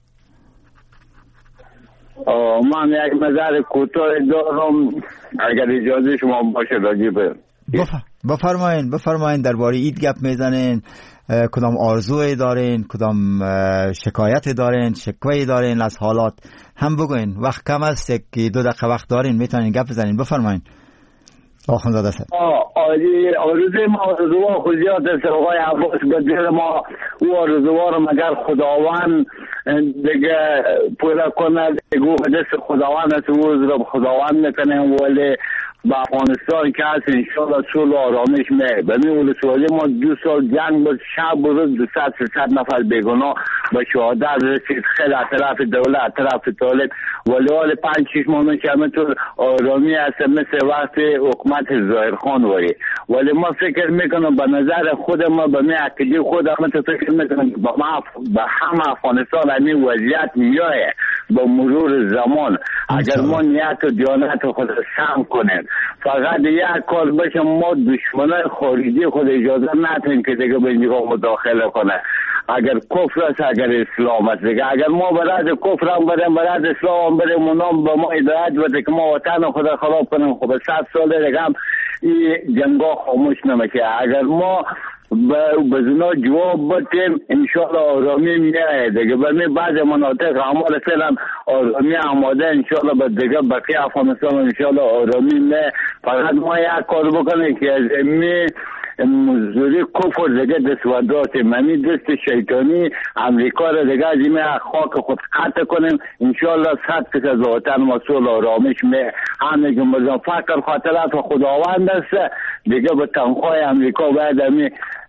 من یک نظر کوتاه دارم اگر اجازه شما باشه راجع به بفرمایین بفرمایین درباره عید گپ میزنین. کدام آرزوی دارین، کدام شکایت دارین، شکوهی دارین از حالات هم بگوین. وقت کم است، یک دو دقیقه وقت دارین، میتونین گپ بزنین. بفرمایین آخوندزاده صاحب. آرزوی ما آرزوها خودیات است آقای عباس، به دل ما او آرزوها رو مگر خداوند دیگه پورا کنه، دیگه دست خداوند است، او رو خداوند میکنه. ولی با افغانستان که هست انشاءالله صلح و آرامش میه. ببین ولسوالی ما دو سال جنگ بود، شب و روز دوصد سیصد نفر بیگناه به شهادت رسید، خیلی از طرف دولت از طرف طالب. ولی حال پنج شش ماه میشه همینطور آرامی هست مثل وقت حکومت ظاهرخان وی. ولی ما فکر میکنم به نظر خود ما به می عقیده خود همینطور فکر میکنم با ما به همه افغانستان همین وضعیت میایه با مرور زمان. اگر ما نیت و دیانت خود سم کنیم، فقط یک کار بشه، ما دشمنای خارجی خود اجازه ندیم که دیگه به اینجا مداخله کنه. اگر کفر است، اگر اسلام است دیگه. اگر ما برای کفر هم بریم، برای اسلام هم بریم، اونام به ما هدایت بده که ما وطن خود خراب کنیم، خب صد سال دیگه هم این جنگا خاموش نمیشه. اگر ما به زنا جواب بدیم انشاءالله آرامی میاد دیگه. به بعض مناطق اعمال فعلا آرامی آماده، انشاءالله به دیگه بقیه افغانستان انشاءالله آرامی میاد. فقط ما یک کار بکنیم که از امی مزدوری کفر دیگه دست ودات منی دست شیطانی امریکا را دیگه از این خاک خود قطع کنیم. انشاءالله صد فیصد وطن ما صلح آرامش میه. همه که مردم فقر خاطرات خداوند است دیگه. به تنخواه امریکا باید همی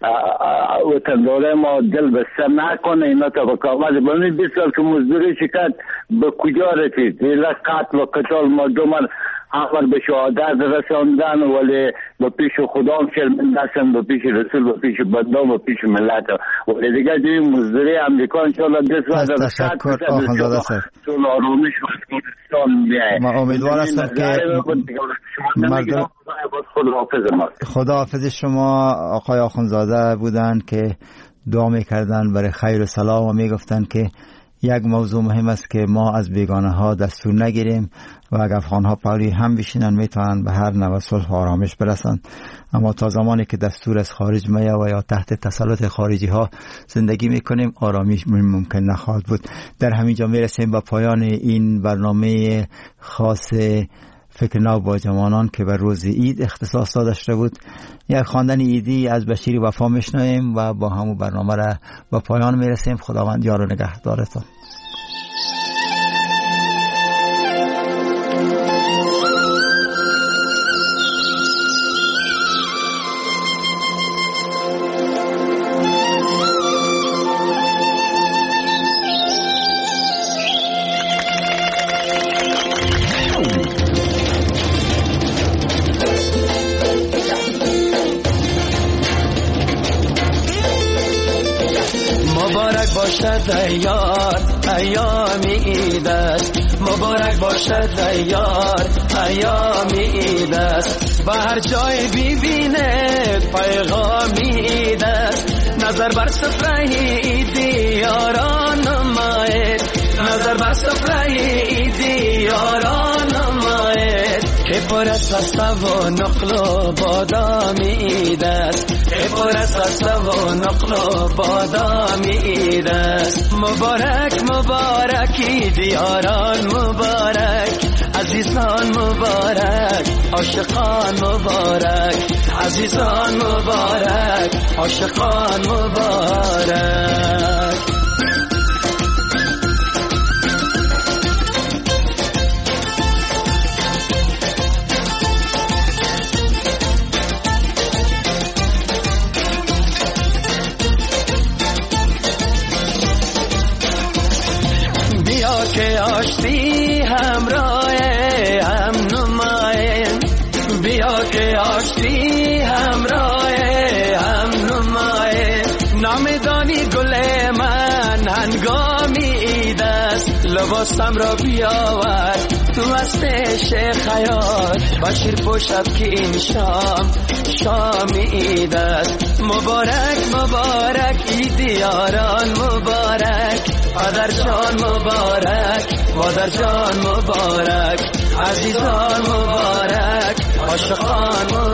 وطنداره ما دل بسته نکنه. اینا تا بکامد بمید بیست سال که مزدوری شکت به کجا رسید؟ دیگه قتل و قتال مردم اول به شهادت رساندن، ولی به پیش خدا هم شرمنده هستن، به پیش رسول، به پیش بندان، به پیش ملت. ولی دیگه دیگه مزدوری امریکا انشاءالله دست وزد تشکر آخوندزاده صاحب. صلح آرامش و افغانستان میاد. ما امیدوار هستم که مردم خداحافظ شما آقای آخوندزاده بودن که دعا میکردن برای خیر و صلاح و میگفتن که یک موضوع مهم است که ما از بیگانه ها دستور نگیریم و اگر افغان ها پاوری هم بشینن میتونن به هر نوع صلح و آرامش برسن، اما تا زمانی که دستور از خارج میاد و یا تحت تسلط خارجی ها زندگی میکنیم آرامیش ممکن نخواهد بود. در همینجا میرسیم به پایان این برنامه خاص فکر نو با جوانان که بر روز عید اختصاص داشته بود. یک خواندن عیدی از بشیر وفا میشنویم و با همون برنامه را به پایان میرسیم. خداوند یار و نگهدارتان. یار ایام عید است، مبارک باشد یار ایام عید است، به هر جای ببینه پیغام عید است، نظر بر سفره عیدی یاران نماید، نظر بر سفره عیدی یاران نماید، که پر از خسته و نقل و بادام عید است، که پر از خسته و نقل و بادام عید است. مبارک مبارک عید یاران مبارک، عزیزان مبارک عاشقان مبارک، عزیزان مبارک عاشقان مبارک. که آشتی همراه هم نمایم، بیا که آشتی همراه هم نمایم، نام دانی گل من هنگامی عید است، لباسم را بیاور تو مست شیخ حیات، بشیر پوشد که این شام شام عید است. مبارک مبارک عید یاران مبارک، پدر جان مبارک مادر جان مبارک، عزیزان مبارک عاشقان مبارک.